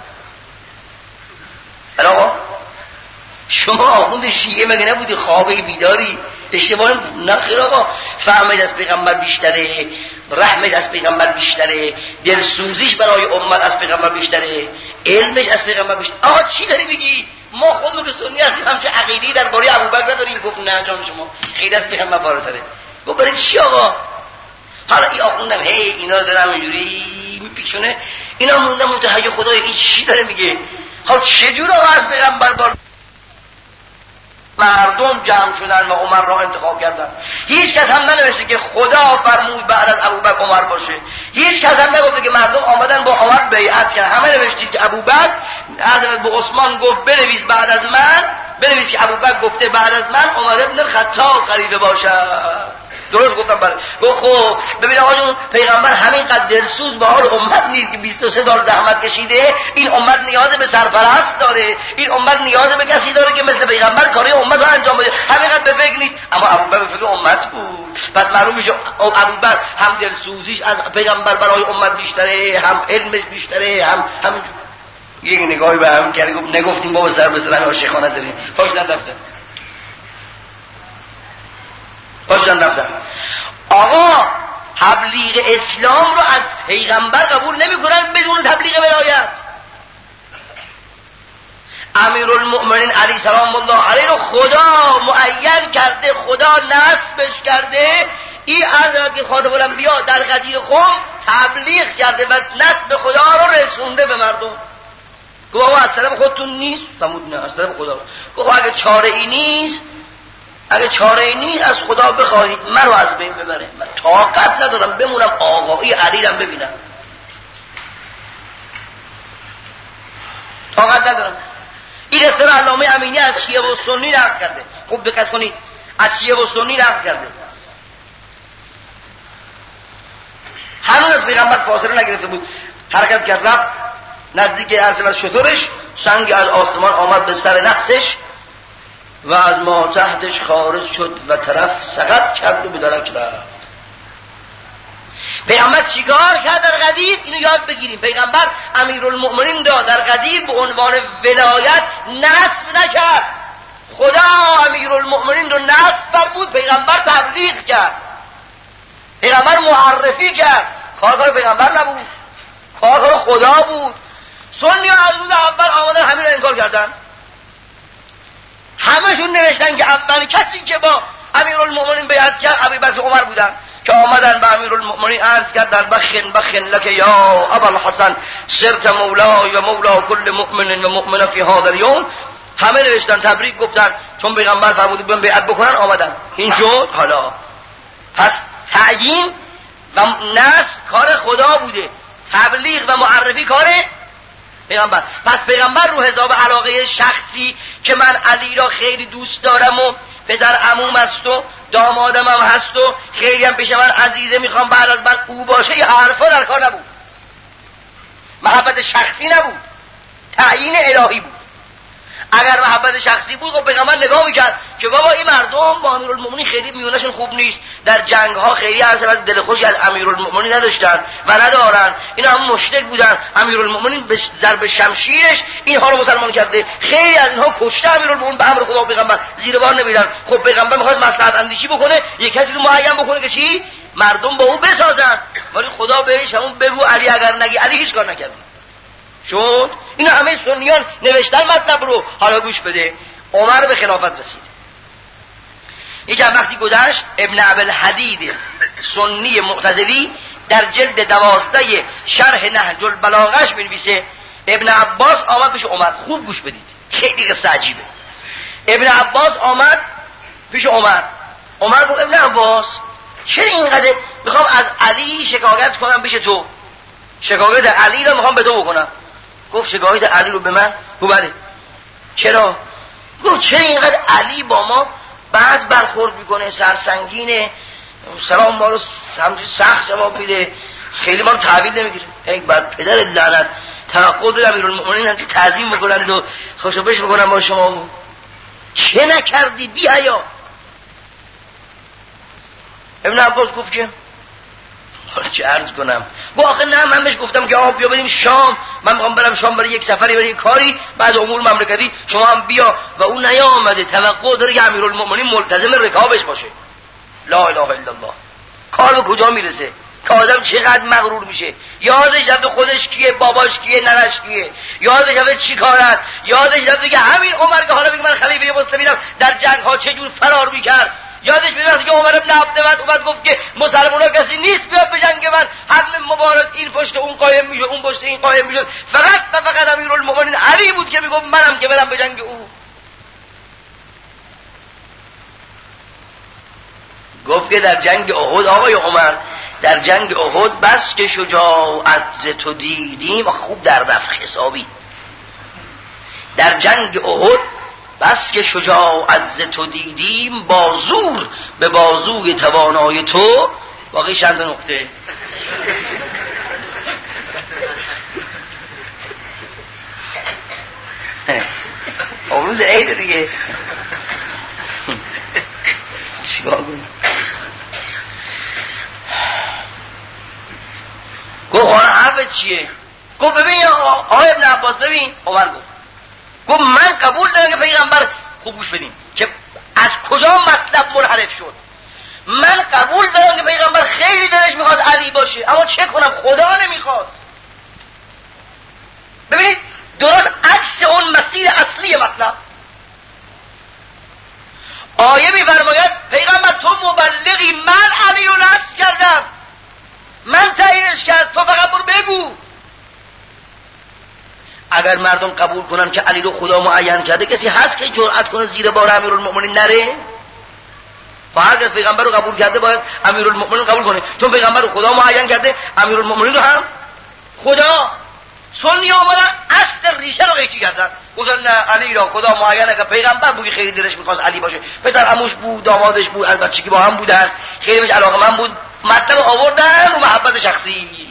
ولی آقا شما آخوند شیعه مگه نبودی خوابه بیداری؟ اشتباه نخیر آقا. فهمید از پیغمبر بیشتره، رحمت از پیغمبر بیشتره، دلسوزیش برای امت از پیغمبر بیشتره، علمش از پیغمبر بیشتره. آقا چی داری بگی؟ ما خودمون که سنی هستیم همچه عقیده‌ای درباره ابوبکر نداریم. گفت نه جان شما خیلی از پیغمبر بالاتره. گفت برای چی آقا؟ حالا این آخوندم هی اینا دارن اینجوری میپیچونه، اینا موندن متحیر خدای این چی داره میگه؟ ها چجور آقا از پیغمبر بالاتره؟ مردم جمع شدن و عمر را انتخاب کردن. هیچ کس هم ننوشته که خدا فرمود بعد از ابوبکر عمر باشه. هیچ کس هم نگفته که مردم آمدن با عمر بیعت کردن. همه نوشتید که ابوبکر حضرت به عثمان گفت بنویس بعد از من، بنویس که ابوبکر گفته بعد از من عمر ابن الخطاب خلیفه باشد. درست گفتم برای گفت خب ببین آقا جون، پیغمبر همینقدر دلسوز به حال امت نیست که بیست و سه سال زحمت کشیده؟ این امت نیاز به سرپرست داره، این امت نیاز به کسی داره که مثل پیغمبر کاری امت رو انجام بده. همینقدر به فکر نیست. اما ابوبکر به فکر امت بود. پس معلوم میشه ابوبکر هم دلسوزیش از پیغمبر برای امت بیشتره، هم علمش بیشتره، هم هم یک نگاهی به هم کرد گفت نگفتیم بابا سر به سر عاشقانه داریم. پاشدن رفتن پاشدن رفتن آقا تبلیغ اسلام رو از پیغمبر قبول نمی کنن بدون تبلیغ ولایت. امیرالمؤمنین علی سلام الله علیه رو خدا معین کرده، خدا نصبش کرده. این حضرت که خاتم الانبیا در غدیر خم تبلیغ کرده و نصب خدا رو رسونده به مردم. گفت آقا از طرف خودتون نیست؟ فرمود نه از طرف خدا. گفت اگه چاره ای نیست، اگه چاره ای نیست از خدا بخواهید من رو از بین ببره. من طاقت ندارم بمونم آقایی علی رم ببینم، طاقت ندارم. این اصطلاح علامه امینی از شیعه و سنی نقل کرده. خوب دقت کنید، از شیعه و سنی نقل کرده. هنوز از پیغمبر فاصله نگرفته بود، حرکت کرد رفت نزدیک عرض از شطورش، سنگ از آسمان آمد به سر نقصش و از ما تحتش خارج شد و طرف سقط کرد و به درک رفت. پیغمبر چیکار کرد در غدیر؟ اینو یاد بگیریم. پیغمبر امیرالمؤمنین را در غدیر به عنوان ولایت نصب نکرد. خدا امیرالمؤمنین رو نصب فرمود، پیغمبر تبلیغ کرد، پیغمبر معرفی کرد. کار کار پیغمبر نبود، کار کار خدا بود. سنی ها از روز اول آمدن همین رو انکار کردن. همشون نوشتن که اول کسی که با امیرالمؤمنین بیعت کرد ابوبکر عمر بودن که آمدن به امیرالمؤمنین عرض کردن بخن بخن لک یا ابا الحسن صرت مولای و مولا کل مؤمن و مؤمنه فی هذا اليوم. همه نوشتن تبریک گفتن چون پیغمبر فرمود بیان بیعت بکنن آمدن. این شد. حالا پس تعیین و نصب کار خدا بوده، تبلیغ و معرفی کار پیغمبر. پس پیغمبر رو حساب علاقه شخصی که من علی را خیلی دوست دارم و پسر عموم است و دامادم هم هست و خیلی هم پیش من عزیزه میخوام بعد از من او باشه، یه حرفا در کار نبود. محبت شخصی نبود، تعیین الهی بود. اگر محبت شخصی بود خب پیغمبر نگاه میکرد که بابا این مردم با امیرالمؤمنین خیلی میونشون خوب نیست، در جنگ ها خیلی از دل خوشی از امیرالمؤمنین نداشتن و ندارن، اینا هم مشرک بودن. امیرالمؤمنین به ضرب شمشیرش اینها رو مسلمان کرده، خیلی از اینها کشته امیرالمؤمنین به امر خدا و پیغمبر زیر بار نمیدن. خب پیغمبر میخواد مصلحت اندیشی بکنه، یک کسی رو معین بکنه که چی مردم با اون بسازن، ولی خدا بهش همون بگو علی اگر نگی علی هیچ کار نکرد. شد اینا همه سنیان نوشتن مطلب رو. حالا گوش بده، عمر به خلافت رسید. یکم وقتی گذشت ابن ابوالحدید سنی معتزلی در جلد دوازده شرح نهج البلاغه‌اش می‌نویسه ابن عباس آمد پیش عمر. خوب گوش بدید، خیلی قصه عجیبه. ابن عباس آمد پیش عمر. عمر گفت ابن عباس چرا اینقدر میخوام از علی شکایت کنم پیش تو، شکایت علی رو میخوام به تو بکنم. گفت شکایت علی رو به من؟ گفت بله. چرا؟ گفت چرا اینقدر علی با ما بعد برخورد میکنه، سرسنگینه، سلام ما رو سخت جواب میده، خیلی ما رو تحویل نمیگیره. ای بر پدر لعنت، توقع دارم امیرالمؤمنین هم که تعظیم بکنند و خوشوبش بکنن با شما. چه نکردی بی حیا؟ ابن عباس گفت که حالا چه عرض کنم؟ گفت آخه نه من بهش گفتم که آقا بیا بریم شام، من میخوام برم شام برای یک سفری برای یک کاری بعد امور مملکتی، شما هم بیا. و اون نیامده، توقع داره که امیرالمؤمنین ملتزم رکابش باشه. لا اله الا الله. کار به کجا میرسه که آدم چقدر مغرور میشه؟ یادش رفته خودش کیه، باباش کیه، ننش کیه، یادش رفته چی کار است، یادش رفته که همین عمر که حالا میگه من خلیفه مسلمینم در جنگ ها چه جور فرار میکرد، یادش میاد که عمر ابن عبدالمطلب اومد گفت که مسلمان‌ها کسی نیست بیاد به جنگ من، حمل مبارک این پشت اون قایم میشه، اون پشت این قایم میشه، فقط و فقط امیرالمؤمنین علی بود که میگفت منم که برم به جنگ او. گفت که در جنگ احد آقای عمر، در جنگ احد بس که شجاعت ز تو دیدیم، خوب در رفت حسابی، در جنگ احد بس که شجاعت ز تو دیدیم، با زور به بازوی توانای تو. باقی چند نقطه روز عید دیگه چیکار کنیم؟ گفت آن حرفت چیه؟ گفت ببین آقای ابن عباس، ببین عمر گفت گفت من قبول دارم که پیغمبر، خوب گوش بدین که از کجا مطلب منحرف شد. من قبول دارم که پیغمبر خیلی دلش میخواد علی باشه، اما چه کنم خدا نمیخواست. ببینید درست عکس اون مسیر اصلی مطلب. آیه میفرماید پیغمبر تو مبلغی، من علی رو نصب کردم، من تعیینش کرد، تو فقط برو بگو. اگر مردم قبول کنن که علی رو خدا معین کرده، کسی هست که جرأت کنه زیر بار امیرالمؤمنین نره؟ فقط از پیغمبر رو قبول کرده باید امیرالمؤمنین قبول کنه، چون پیغمبر رو خدا معین کرده، امیرالمؤمنین رو هم خدا. سنی آمدن اصل ریشه رو قیچی کردن، گفتن نه علی را خدا معینه که پیغمبر بگی خیلی دلش میخواست علی باشه، پسر عموش بود، دامادش بود، از بچگی با هم بودن، خیلی بهش علاقه من بود، مطلب آوردن و محبت شخصی.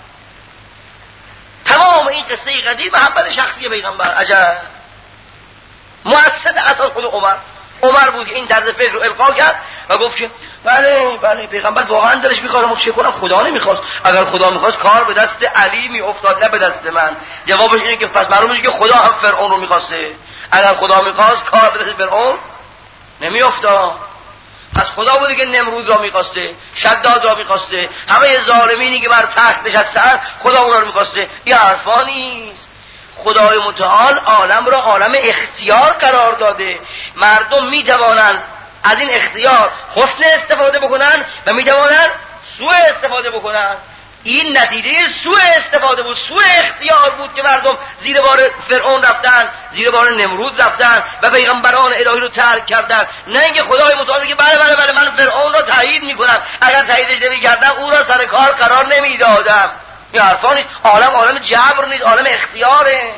تمام این قصه قدیم محبت شخصی پیغمبر. عجب مؤسس اساس خود عمر عمر بود که این طرز فکر رو القا کرد و گفت که بله بله پیغمبر واقعا دلش میخواد، اما چه کنم خدا نمیخواست. اگر خدا میخواست کار به دست علی میافتاد نه به دست من. جوابش اینه که پس معلومه که خدا هم فرعون رو میخواسته. اگر خدا میخواست کار به دست فرعون نمیافتاد. پس خدا بوده که نمرود را میخواسته، شداد را میخواسته، همه ظالمینی که بر تخت نشستن خدا اونها رو میخواسته. این حرفا نیست. خدای متعال عالم را عالم اختیار قرار داده. مردم میتوانند از این اختیار حسن استفاده بکنن و میتوانند سوء استفاده بکنن. این نتیجه سوء استفاده بود، سوء اختیار بود که مردم زیر بار فرعون رفتن، زیر بار نمرود رفتن و پیغمبران الهی رو ترک کردن. نه اینکه خدای متعال که بله بله بله من فرعون رو تایید میکنم، اگر تاییدش نمیکردم او را سر کار قرار نمیدادم. این حرفا نیست. عالم عالم جبر نیست، عالم اختیاره.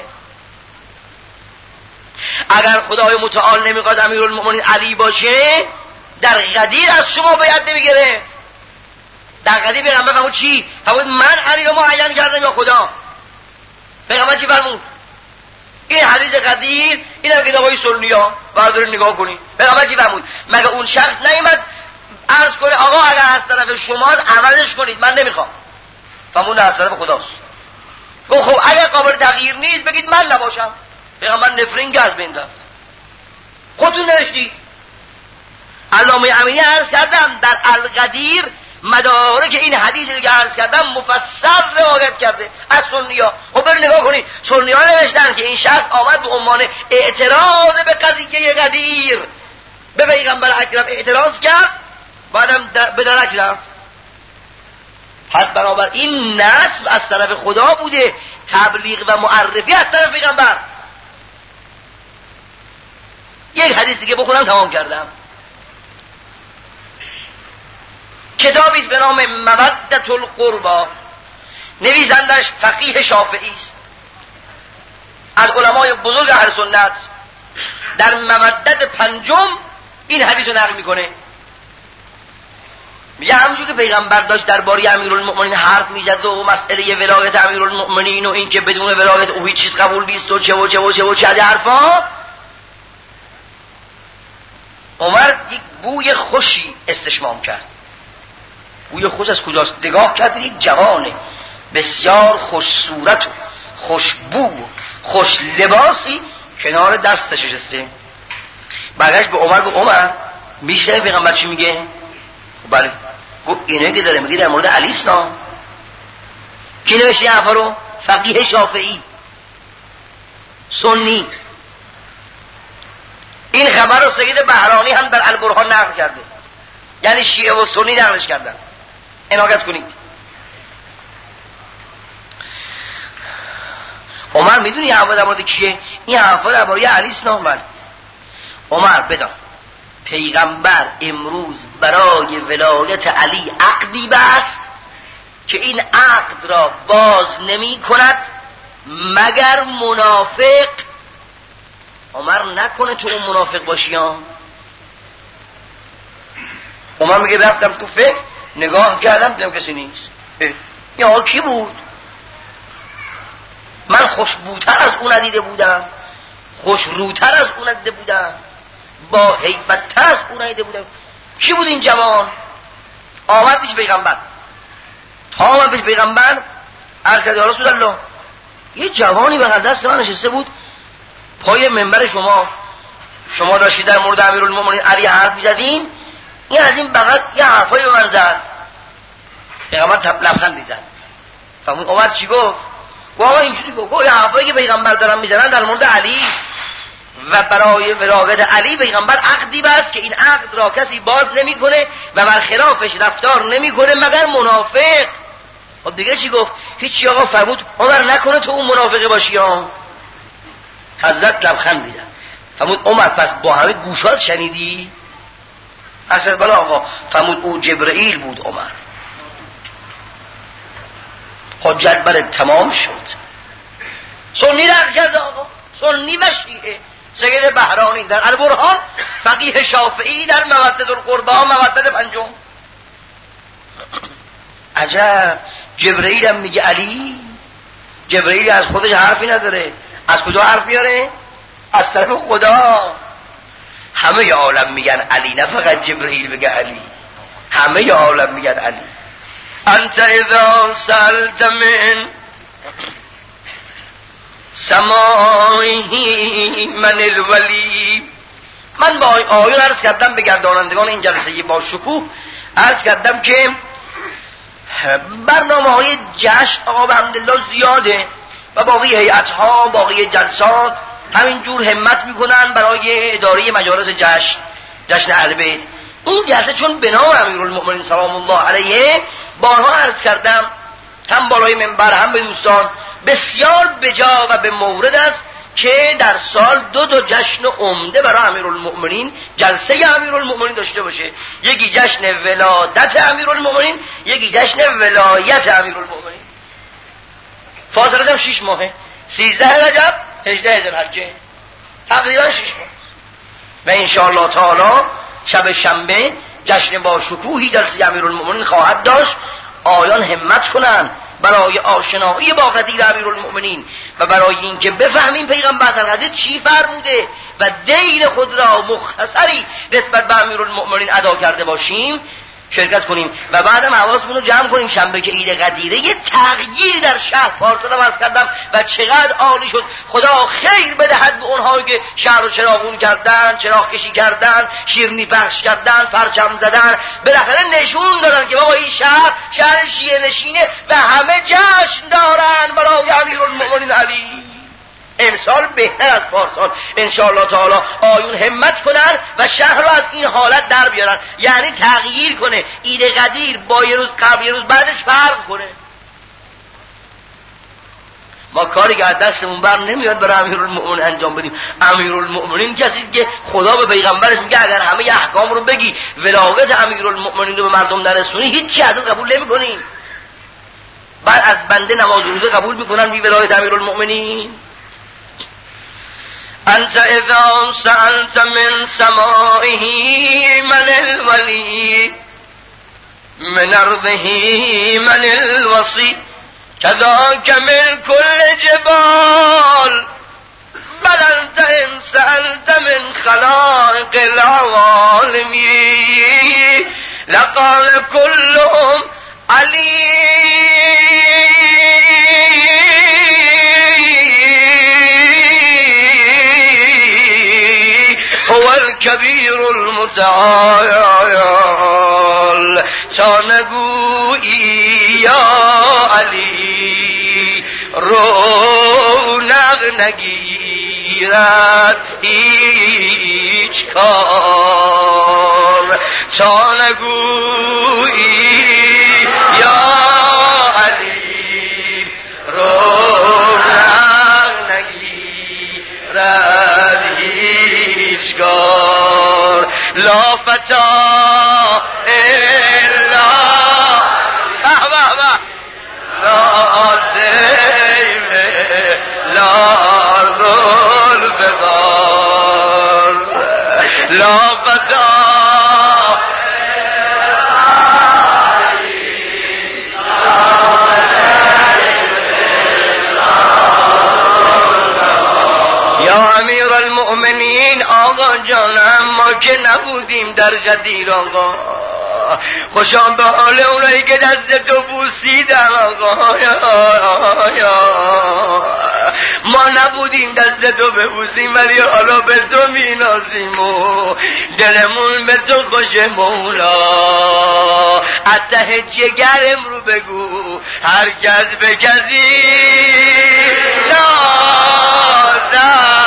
اگر خدای متعال نمیخواد امیرالمؤمنین علی باشه، در غدیر از شما بیعت نمیگیره. در غدیر پیغمبر فرمود چی؟ فرمود من علی رو معین کردم یا خدا؟ پیغمبر چی فرمود؟ این حدیث غدیر، این هم کتابای سنی‌ها بردار نگاه کنید. پیغمبر چی فرمود؟ مگه اون شخص نیامد عرض کنه آقا اگر از طرف شماست عملش کنید، من نمیخوام. فرمود از طرف خداست. گفت خب اگر قابل تغییر نیست بگید من نباشم. پیغمبر نفرین که از بین رفت. خودتون نوشتید. علامه امینی عرض کردم در القدیر مدارک این حدیثی که عرض کردم مفصل روایت کرده از سنی‌ها. خب برید نگاه کنید، سنی‌ها نوشتن که این شخص آمد به عنوان اعتراض به قضیه قدیر به پیغمبر اکرم اعتراض کرد، بعدم به درک رفت. پس بنابر این نصب از طرف خدا بوده، تبلیغ و معرفی از طرف پیغمبر. یک حدیث دیگه بخونم تمام کردم. کتابی است به نام مودت القربا، نویسندش فقیه شافعی است از علمای بزرگ اهل سنت. در مودت پنجم این حدیث رو نقل میکنه. میگه همونجور که پیغمبر داشت درباره امیرالمؤمنین حرف میزد و مسئله ولایت امیرالمؤمنین و این که بدون ولایت او هیچ چیز قبول نیست و چه و چه و چه و چه از حرفا، عمر یک بوی خوشی استشمام کرد. بوی خوش از کجاست؟ نگاه کرد یک جوان بسیار خوش صورت و خوش بو و خوش لباسی کنار دستش نشسته. برگشت به عمر گفت عمر میشه پیغمبر چی میگه؟ بله. گفت اینه که داره میگه در مورد علی است. کی نوشته این حرفا رو؟ فقیه شافعی سنی. این خبر رو سید بهرانی هم در البرهان نقل کرده، یعنی شیعه و سنی نقلش کردن. عنایت کنید. عمر میدونی این حرفا در مورد کیه؟ این حرفا درباره علی است. بله. عمر بدان پیغمبر امروز برای ولایت علی عقدی بست که این عقد را باز نمی کند مگر منافق. عمر نکنه تو اون منافق باشی ها. عمر میگه رفتم تو فکر نگاه کردم دیدم کسی نیست. یا کی بود؟ من خوشبوتر از اون ندیده بودم، خوشروتر از اون ندیده بودم، با هیبتتر از اون ندیده بودم. کی بود این جوان؟ آمد پیش پیغمبر. تا آمد پیش پیغمبر عرض کرد یا رسول الله یه جوانی بغل دست من نشسته بود پای منبر شما، شما داشتید در مورد امیرالمومنین علی حرف می‌زدین، این از این بغل یه حرفایی به من زد. پیغمبر لبخند زد. فهمون اومد چی گفت؟ گفت آقا اینجوری گفت گفت یه حرفایی که پیغمبر دارن میزنن در مورد علی است و برای ولایت علی پیغمبر عقدی بست که این عقد را کسی باز نمیکنه و برخلافش رفتار نمیکنه مگر منافق. خب دیگه چی گفت؟ هیچی آقا. فرمود عمر نکنه تو اون منافقه باشی ها. حضرت لبخند زد. فرمود عمر پس با همه گوشات شنیدی؟ حضرت بله آقا. فرمود او جبرئیل بود عمر. حجت بر تمام شد. سنی رخ کرد آقا، سنی و شیعه. سید بهرانی در البرهان، فقیه شافعی در مودت القربا مودت پنجم. عجب. جبرئیل هم میگه علی. جبرئیل از خودش حرفی نداره. از کجا حرف میاره؟ از طرف خدا. همه عالم میگن علی، نه فقط جبرئیل بگه علی، همه عالم میگن علی. انت اذا سألت من سماعی من الولی. من با آیون عرض کردم به گردانندگان این جلسه با شکوه، عرض کردم که برنامه های جشن آقا به حمدالله زیاده و باقی هیئت ها باقی جلسات همینجور همت میکنن برای اداره مجالس جشن جشن اهل بیت. این جلسه چون به نام امیرالمؤمنین سلام الله علیه بارها عرض کردم هم بالای منبر هم به دوستان بسیار بجا و به مورد است که در سال دو دو جشن عمده برای امیرالمؤمنین جلسه امیرالمؤمنین داشته باشه. یکی جشن ولادت امیرالمؤمنین، یکی جشن ولایت امیرالمؤمنین. فاصله هم شش ماهه، سیزده رجب هجده ذوالحجه، تقریبا شش ماه. و ان شاء الله تعالی شب شنبه جشن با شکوهی جلسه امیرالمؤمنین خواهد داشت. آیان همت کنن برای آشنایی با قدیر امیرالمؤمنین و برای اینکه بفهمیم پیغمبر در حدیث چی فرموده و دین خود را مختصری نسبت به امیرالمؤمنین ادا کرده باشیم، شرکت کنیم و بعدم حواسمون رو جمع کنیم. شنبه که عید قدیره یه تغییر در شهر پارسال واسه کردم و چقدر عالی شد. خدا خیر بدهد به اونهایی که شهر رو چراغون کردن، چراغ کشی کردن، شیرینی پخش کردن، پرچم زدن، بالاخره نشون دادن که بابا این شهر شهر شیعه نشینه و همه جشن دارن برای امیرالمؤمنین علی. امسال بهتر از پارسال انشاءالله تعالی آیون همت کنن و شهر رو از این حالت در بیارن، یعنی تغییر کنه. عید قدیر با یه روز قبل یه روز بعدش فرق کنه. ما کاری که از دستمون بر نمیاد برای امیرالمؤمنین انجام بدیم. امیرالمؤمنین کسی که خدا به پیغمبرش میگه اگر همه احکام رو بگی ولایت امیرالمؤمنین رو به مردم نرسونی هیچ ازش قبول نمیکنین. بعد از بنده نماز و روزه قبول میکنن بی ولایت امیرالمؤمنین. انت اذا سألت من سمائه من الولی من ارضه من الوصی كذاك من كل جبال بل انت ان سألت من خلائق العوالم لقال كلهم علی هو الكبير المتعال. تا نگویی یا علی رونق نگیرد هیچ کار. تا نگویی یا علی رونق نگیرد هیچ کار. لا فتا الا به به به لا زیب لا رول بغار لا فتا المؤمنین آقا جانم ما که نبودیم در قدیر آقا خوشان به حال اونایی که دست تو بوسیدن آقا ما نبودیم دست تو ببوسیم ولی حالا به تو مینازیم و دلمون به تو خوشه مولا اته جگرم رو بگو هر کس به کسی نازد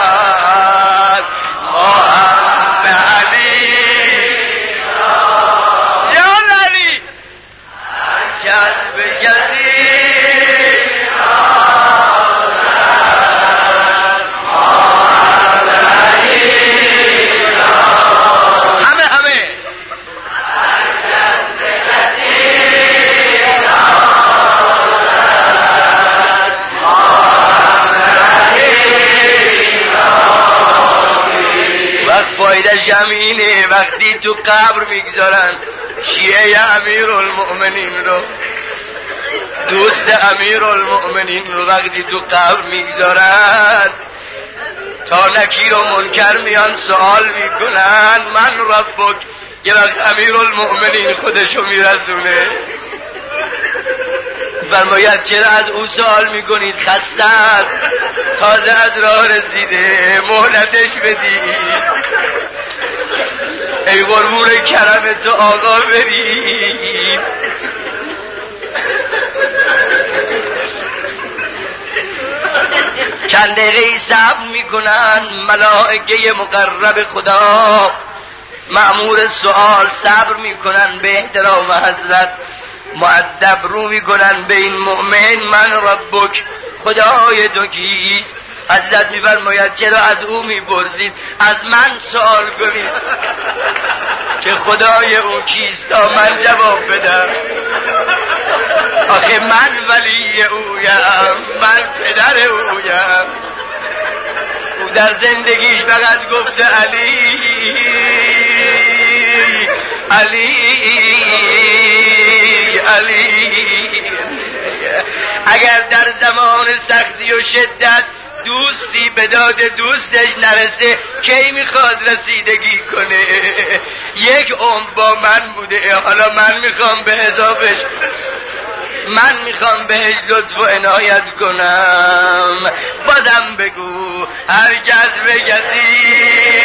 جمینه وقتی تو قبر میگذارن شیعه امیر المؤمنین رو دوست امیر المؤمنین رو وقتی تو قبر میگذارن تا نکیر و منکر میان سوال میکنن من ربک یه وقت امیر المؤمنین خودشو میرسونه فرماید چرا از او سوال میکنید خسته است تازه از راه رسیده مهلتش بدید ای قربون کرم تو آقا برید چند دقیقه صبر میکنن ملائکه مقرب خدا مأمور سوال صبر میکنن به احترام حضرت مؤدب رو میکنن به این مؤمن من ربک خدای تو کیست حضرت میفرماید چرا از او میپرسید از من سوال کنید که خدای او کیست تا من جواب بدم آخه من ولی اویم من پدر اویم او در زندگیش فقط گفته علی علی علی اگر در زمان سختی و شدت دوستی به داد دوستش نرسه کی میخواد رسیدگی کنه یک عمر با من بوده حالا من میخوام به حسابش من میخوام بهش لطف و عنایت کنم بازم بگو هرگز بگذی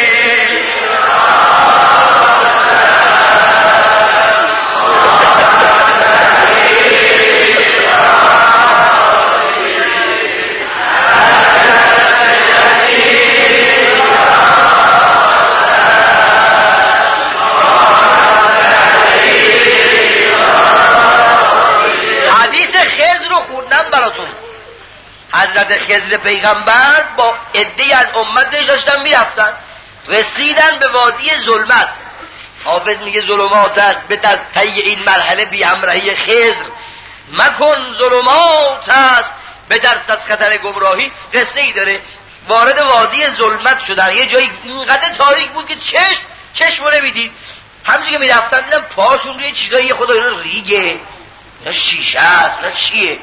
حضرت خضر پیغمبر با عده‌ای از امتش داشتن میرفتن رسیدن به وادی ظلمت حافظ میگه ظلمات است به در طی این مرحله بی همراهی خضر مکن ظلمات است به در از خطر گمراهی قصه ای داره وارد وادی ظلمت شدن یه جایی اینقدر تاریک بود که چشم چشم رو نمیدید همونجوری که میرفتن دیدن پاشون روی چیزایی خدا اینا ریگه اینا شیشه است اینا چیه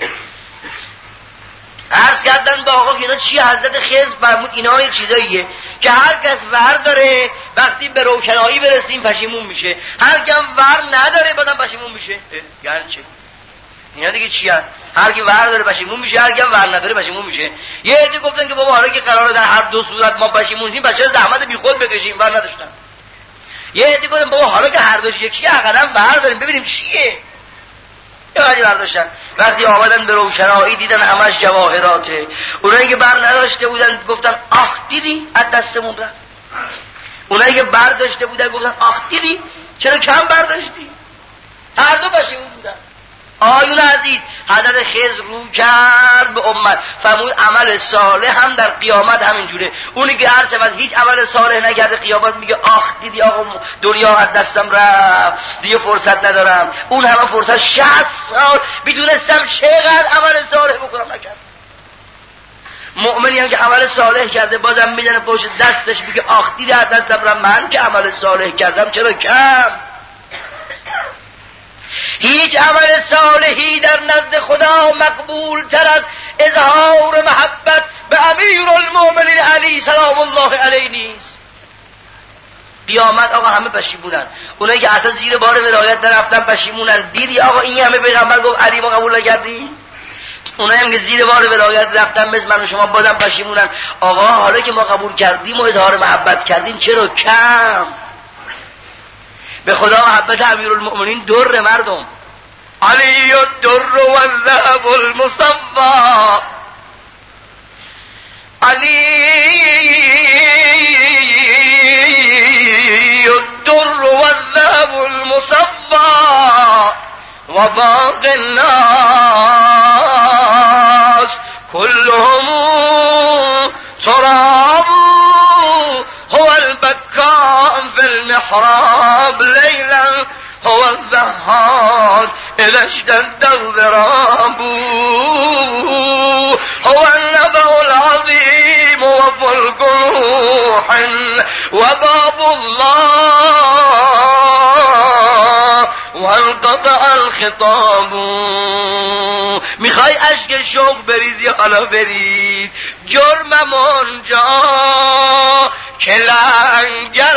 عرض کردن با آقا که اینا چیه حضرت خضر فرمود اینا یه چیزاییه که هر کس ور داره وقتی به روشنایی برسیم پشیمون میشه هر کم ور نداره بعدم پشیمون میشه یعنی چه اینا دیگه چی هست هر کی ور داره پشیمون میشه هر کم ور نداره پشیمون میشه یه عده گفتن که بابا حالا که قراره در هر دو صورت ما پشیمون شیم بچه‌ها زحمت بیخود بکشیم ور نداشتن یه عده گفتن بابا حالا که هر دوش یکیه حداقل ور داریم ببینیم چیه یه وقتی برداشتن وقتی آمدن به روشنایی دیدن همش جواهراته اونایی که بر نداشته بودن گفتن آخ دیدی از دستمون رفت اونایی که برداشته بودن گفتن آخ دیدی چرا کم برداشتی هر دو پشیمون بودن آیون عزیز حضرت خضر رو کرد به امت فرمود عمل صالح هم در قیامت همینجوره. اونی که هر شود هیچ عمل صالح نکرده قیامت میگه آخ دیدی آقا دنیا از دستم رفت دیگه فرصت ندارم. اون همه فرصت شصت سال میدونستم چقدر عمل صالح بکنم نکرد. مؤمنی هم که عمل صالح کرده بازم میزنه پشت دستش میگه آخ دیدی از دستم رفت من که عمل صالح کردم چرا کم. هیچ عمل صالحی در نزد خدا مقبول تر از اظهار محبت به امیرالمؤمنین علی سلام الله علیه نیست. قیامت آقا همه پشیمونن، اونایی که اصلا زیر بار ولایت نرفتن پشیمونن. دیدی آقا این همه پیغمبر گفت علی ما قبول نکردی؟ اونایی هم که زیر بار ولایت رفتن مثل من و شما بازم پشیمونن. آقا حالا که ما قبول کردیم و اظهار محبت کردیم چرا کم؟ به خدا محبت امیرالمؤمنین در مردم. علی الدر و الذهب المصفى، علی الدر و الذهب المصفى و باقی الناس كلهم تراب هو البكاء في المحراب ليلا هو الذهاب إذا اشتد الضراب هو النبأ العظيم وفلك نوح وباب الله وانقطع الخطاب. میخوای اشک شوق بریزی حالا برید. جرمم اونجا که لنگر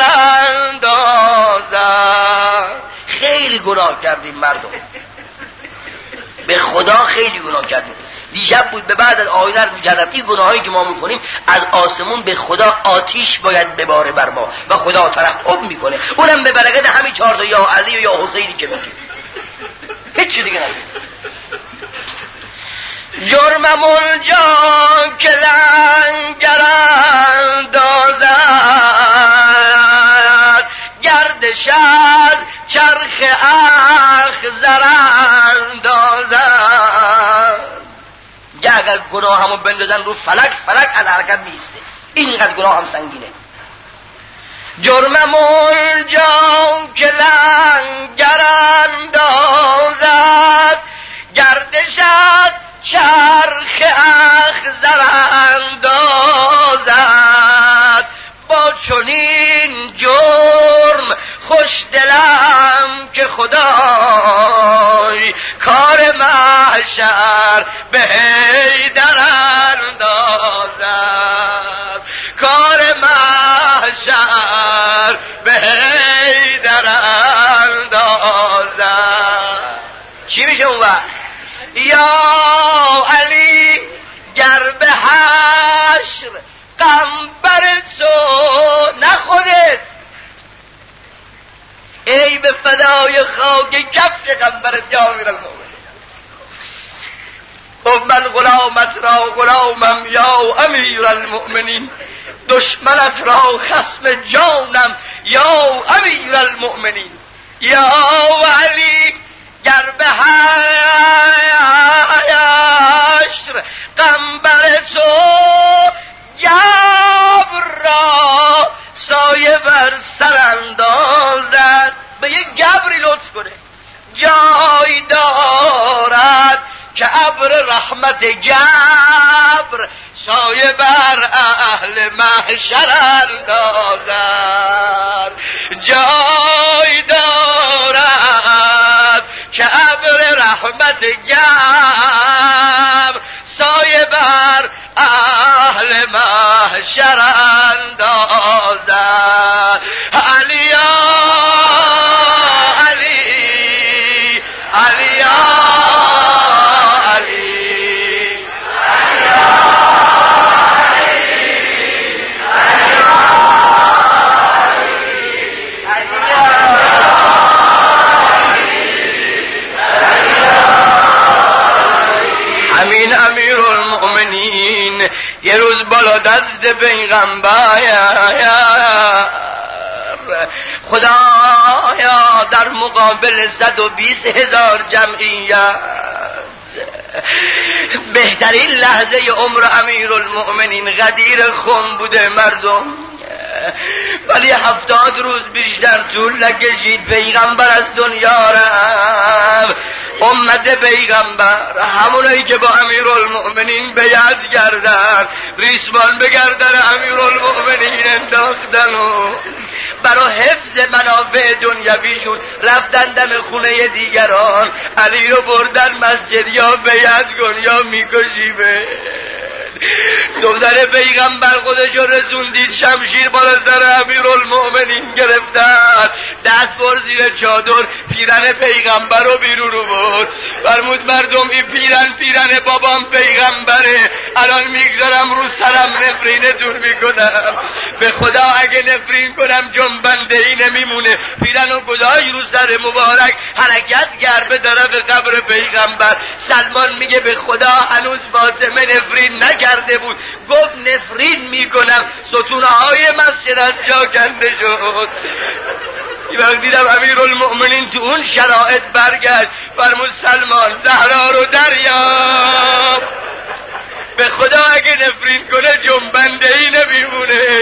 اندازد. خیلی گناه کردیم مردم، به خدا خیلی گناه کردیم. دیشب بود به بعد از آینه عرض می‌کردم این گناهایی که ما میکنیم از آسمون به خدا آتیش باید بباره بر ما و خدا ترحم میکنه. اونم به برکت همین چهار تا یا علی و یا حسینی که میگیم، هیچ چیز دیگه نمیگیم. جرمم اونجا که لنگر اندازد گردش از چرخ اخضر اندازد. اگر گناه همو بندازن رو فلک، فلک از حرکت میسته. اینقدر گناه هم سنگینه. جرمم اونجا که لنگر اندازد گردش از چرخ اخضر اندازد. با چنین جرم خوش دلم که خدای کار محشر به حیدر اندازد. کار محشر به حیدر اندازد. چی میشه اون وقت؟ یا علی گر به حشر قنبر تو نه خودت، ای به فدای خاک کفش قنبرت یا امیرالمؤمنین. من غلامت را غلامم یا امیرالمؤمنین، دشمنت را خصم جانم یا امیرالمؤمنین. یا علی گر به حشر قنبر تو گبر را سایه بر سر اندازد. به یک گبری لطف کنه جای دارد که ابر رحمت جبر سایه بر اهل محشر اندازد. جای دارد که ابر رحمت جبر سایه بر اهل محشر اندازد. علی علی علی یه روز بالا دست پیغمبر خدای دنیا در مقابل صد و بیست هزار جمعیت. بهترین لحظه عمر امیرالمؤمنین غدیر خون بوده مردم، ولی هفتاد روز بیشتر طول نکشید پیغمبر از دنیا رفت. امت پیغمبر همونایی که با امیرالمؤمنین بیعت کردن ریسمان به گردن امیرالمؤمنین انداختن و برای حفظ منافع دنیویشون رفتن دم خونه دیگران. علی رو بردن مسجد، یا بیعت کن یا میکشیمه. دختر پیغمبر خودشو رسوندید، شمشیر بالا سر امیرالمؤمنین گرفتن، دست بر زیر چادر پیرن پیغمبر رو بیرون رو برد. فرمود مردم این پیرن پیرن بابام پیغمبره، الان میگذارم رو سرم نفرینتون میکنم. به خدا اگه نفرین کنم جنبنده ای نمیمونه. پیرن و گذاشت رو سر مبارک، حرکت کرد به طرف قبر پیغمبر. سلمان میگه به خدا هنوز فاطمه نفرین نکرده بود، گفت نفرین میکنم. ستونهای مسجد از جا کنده شد. این وقت دیدم امیرالمؤمنین تو اون شرایط برگشت، فرمود سلمان زهرا رو دریاب. به خدا اگه نفرین کنه جنبنده ای نمیمونه.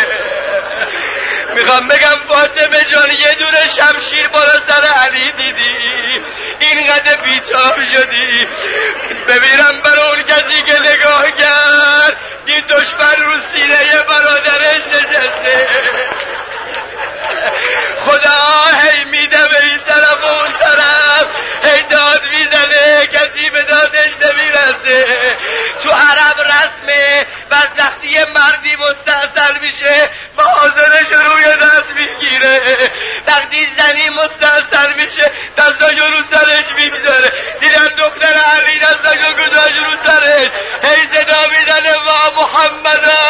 میخوام بگم فاطمه جان یه دونه شمشیر بالا سر علی دیدی، اینقدر بیچار شدی. ببینم برای اون کسی که نگاه کرد دید دشمن رو سینه برادرش نشسته. خدا هی میده به این طرف و اون طرف، هی داد میزنه، کسی به دادش نمیرسه. تو عرب رسمه بعد وقتی یه مردی مستحصل میشه محاضرش روی دست میگیره، وقتی زنی مستحصل میشه دستاشو رو سرش میگذاره. دیدن دختر علی دستاشو گذاشت رو سرش، هی صدا میزنه وا محمدا.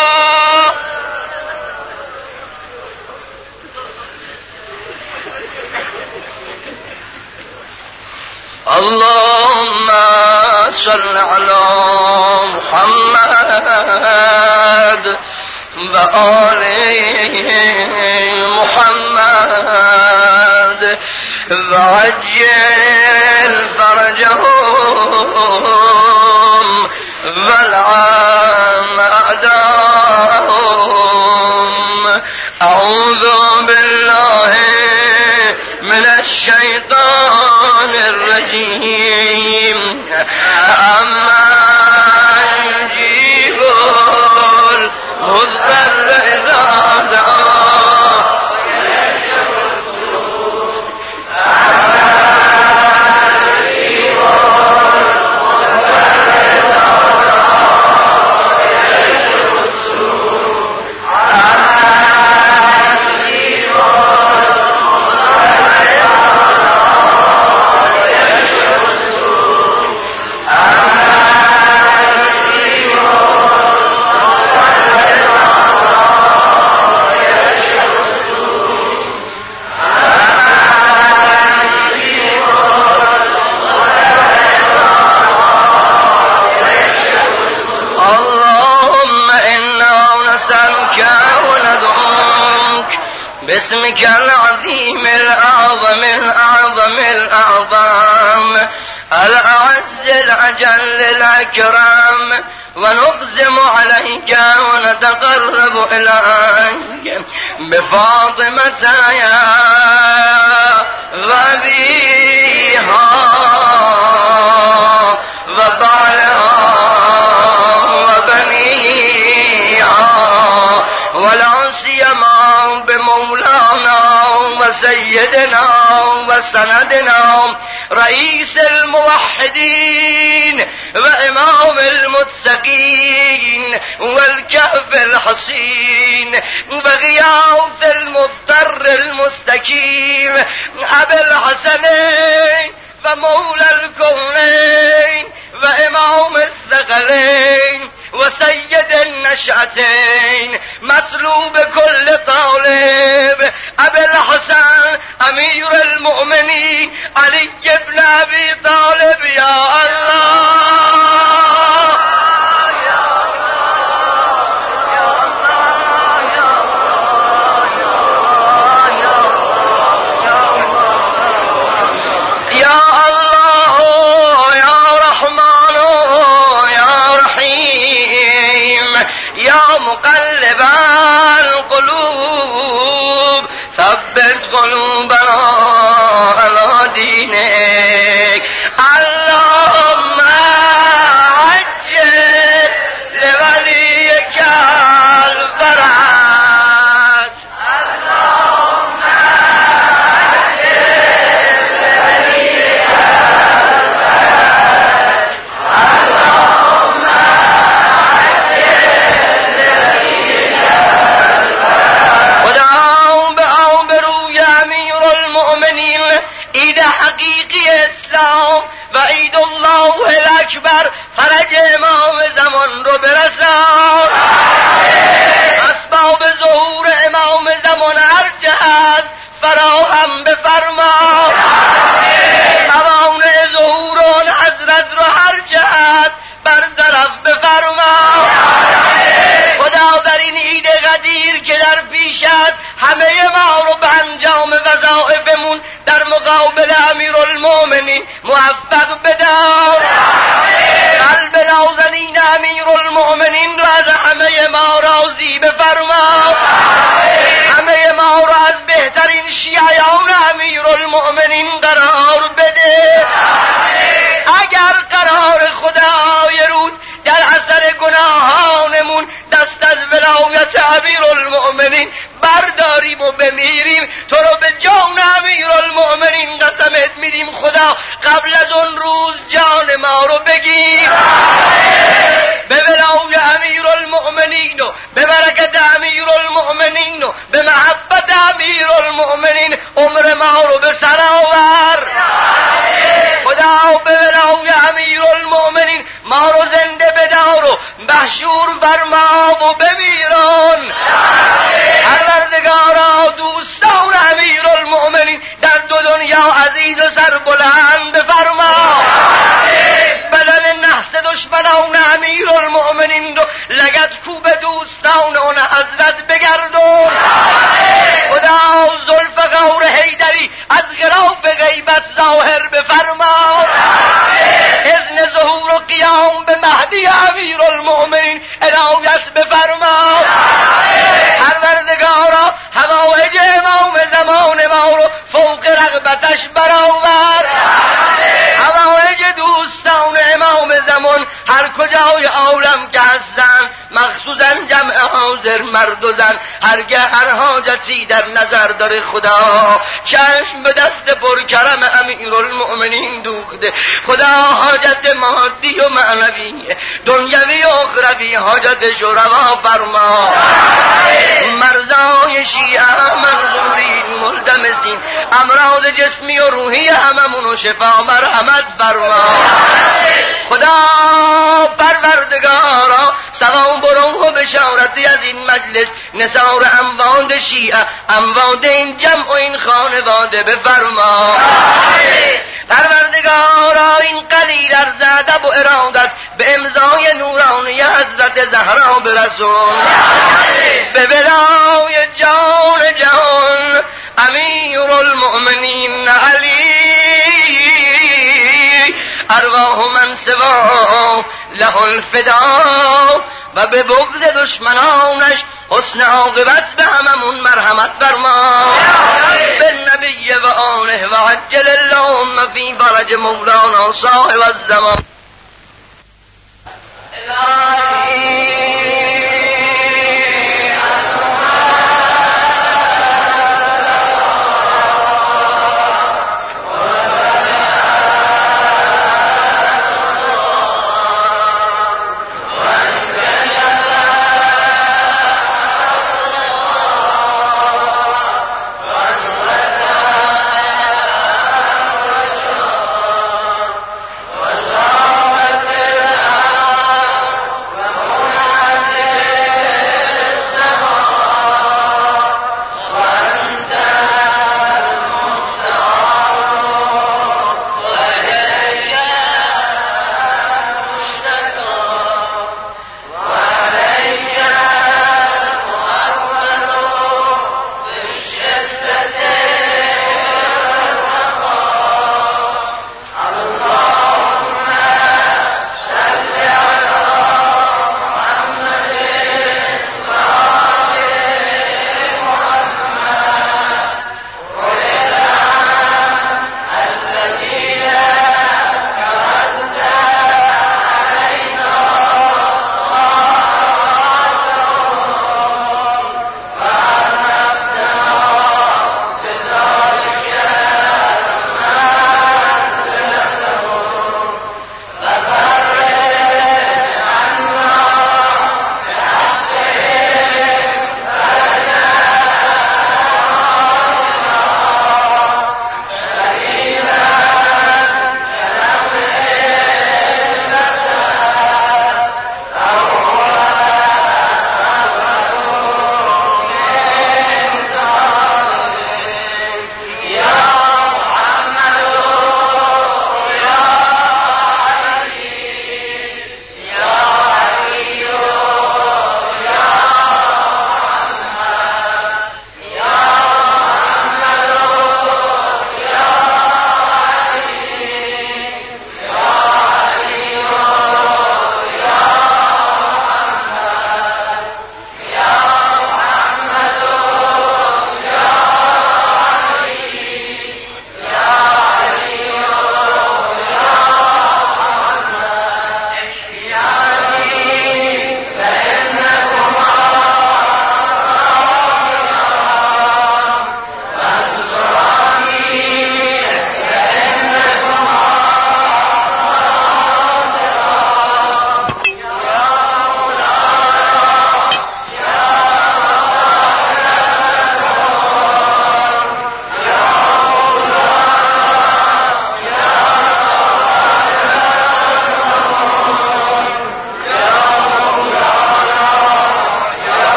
اللهم صل على محمد و آل محمد و عجل فرجهم و العن اعداهم. اعوذ بالله من الشیطان الرجیم. اما یجیب المضطر اذا دعاه. باسمك العظيم الأعظم الأعظم الأعظم الأعز الأجل الأكرم، ونقسم عليك ونتقرب إليك بفاطمة يا وأبيها وبعلها وبنيها، ولا سيما بمولانا وسيدنا وسندنا رئيس الموحدين وإمام المتقين والكهف الحصين وغياث المضطر المستكين أبي الحسنين ومولى الكونين وإمام الثقلين وسيد النشأتين، مطلوب كل طالب أبي الحسن أمير المؤمنين علي بن أبي طالب. يا الله ثبت قلوبنا على دينك اللهم عجل لوليك الفرج اللهم عجل لوليك الفرج اللهم عجل لوليك الفرج ودعوا بأو بروی امیر المؤمنین عید حقیقی اسلام و عید الله الاکبر فرج امام زمان رو برسان اسباب ظهور امام زمان هر جهت فراهم بفرما موانع ظهور آن حضرت رو هر جهت برطرف بفرما خدا در این عید قدیر که در پیش است همه ما رو به انجام وظایفمون در مقابل امیرالمؤمنین موفق بدار قلب نازنین امیرالمؤمنین را از همه ما راضی بفرما همه ما را از بهترین شیعیان امیرالمؤمنین قرار بده اگر قرار خدای روز در اثر گناهانمون دست از ولایت امیرالمؤمنین برداریم و بمیریم تو رو به جان امیرالمؤمنین قسمت میدیم خدا قبل از اون روز جان ما رو بگیر به ولای امیرالمؤمنین و به برکت امیرالمؤمنین و به محبت امیرالمؤمنین عمر ما رو به سر آور خدا به ولای امیرالمؤمنین ما رو زنده بدار و محشور فرما و بمیران پروردگارا دوستان امیرالمؤمنین در دو دنیا عزیز و سربلند فرما بدن نحس دشمنان امیرالمؤمنین رو لگد کوب دوستان اون حضرت بگردون خدا ذوالفقار حیدری از غلاف غیبت ظاهر بفرما اذن ظهور و قیام به مهدی امیرالمؤمنین عنایت بفرما پروردگارا حوائج امام زمان ما رو فوق رغبتش برآور حوائج دوستان امام زمان هر کجای عالم که هستن مخصوصا جمع حاضر مرد و زن هرگه هر حاجتی در نظر داره خدا چشم به دست پرکرم امیرالمؤمنین دوخته خدا حاجت مادی و معنوی دنیوی و اخروی حاجتش رو روا فرما مرزای شیعه منظورین ملتمسین امراض جسمی و روحی هممون و شفا مرحمت فرما خدا پروردگارا سوام برون و بشارتی از این مجلس نثار امواد شیعه امواد این جمع و این خانواده بفرما پروردگارا این قلیل از ادب و ارادت به امضای نورانی حضرت زهرا برسون به ولای جان جهان امیرالمؤمنین علی ارواح من سوا له الفدا و به بغض دشمنانش حسن عاقبت به هممون مرحمت فرما به نبی و آله و عجل اللهم فی فرج مولانا صاحب الزمان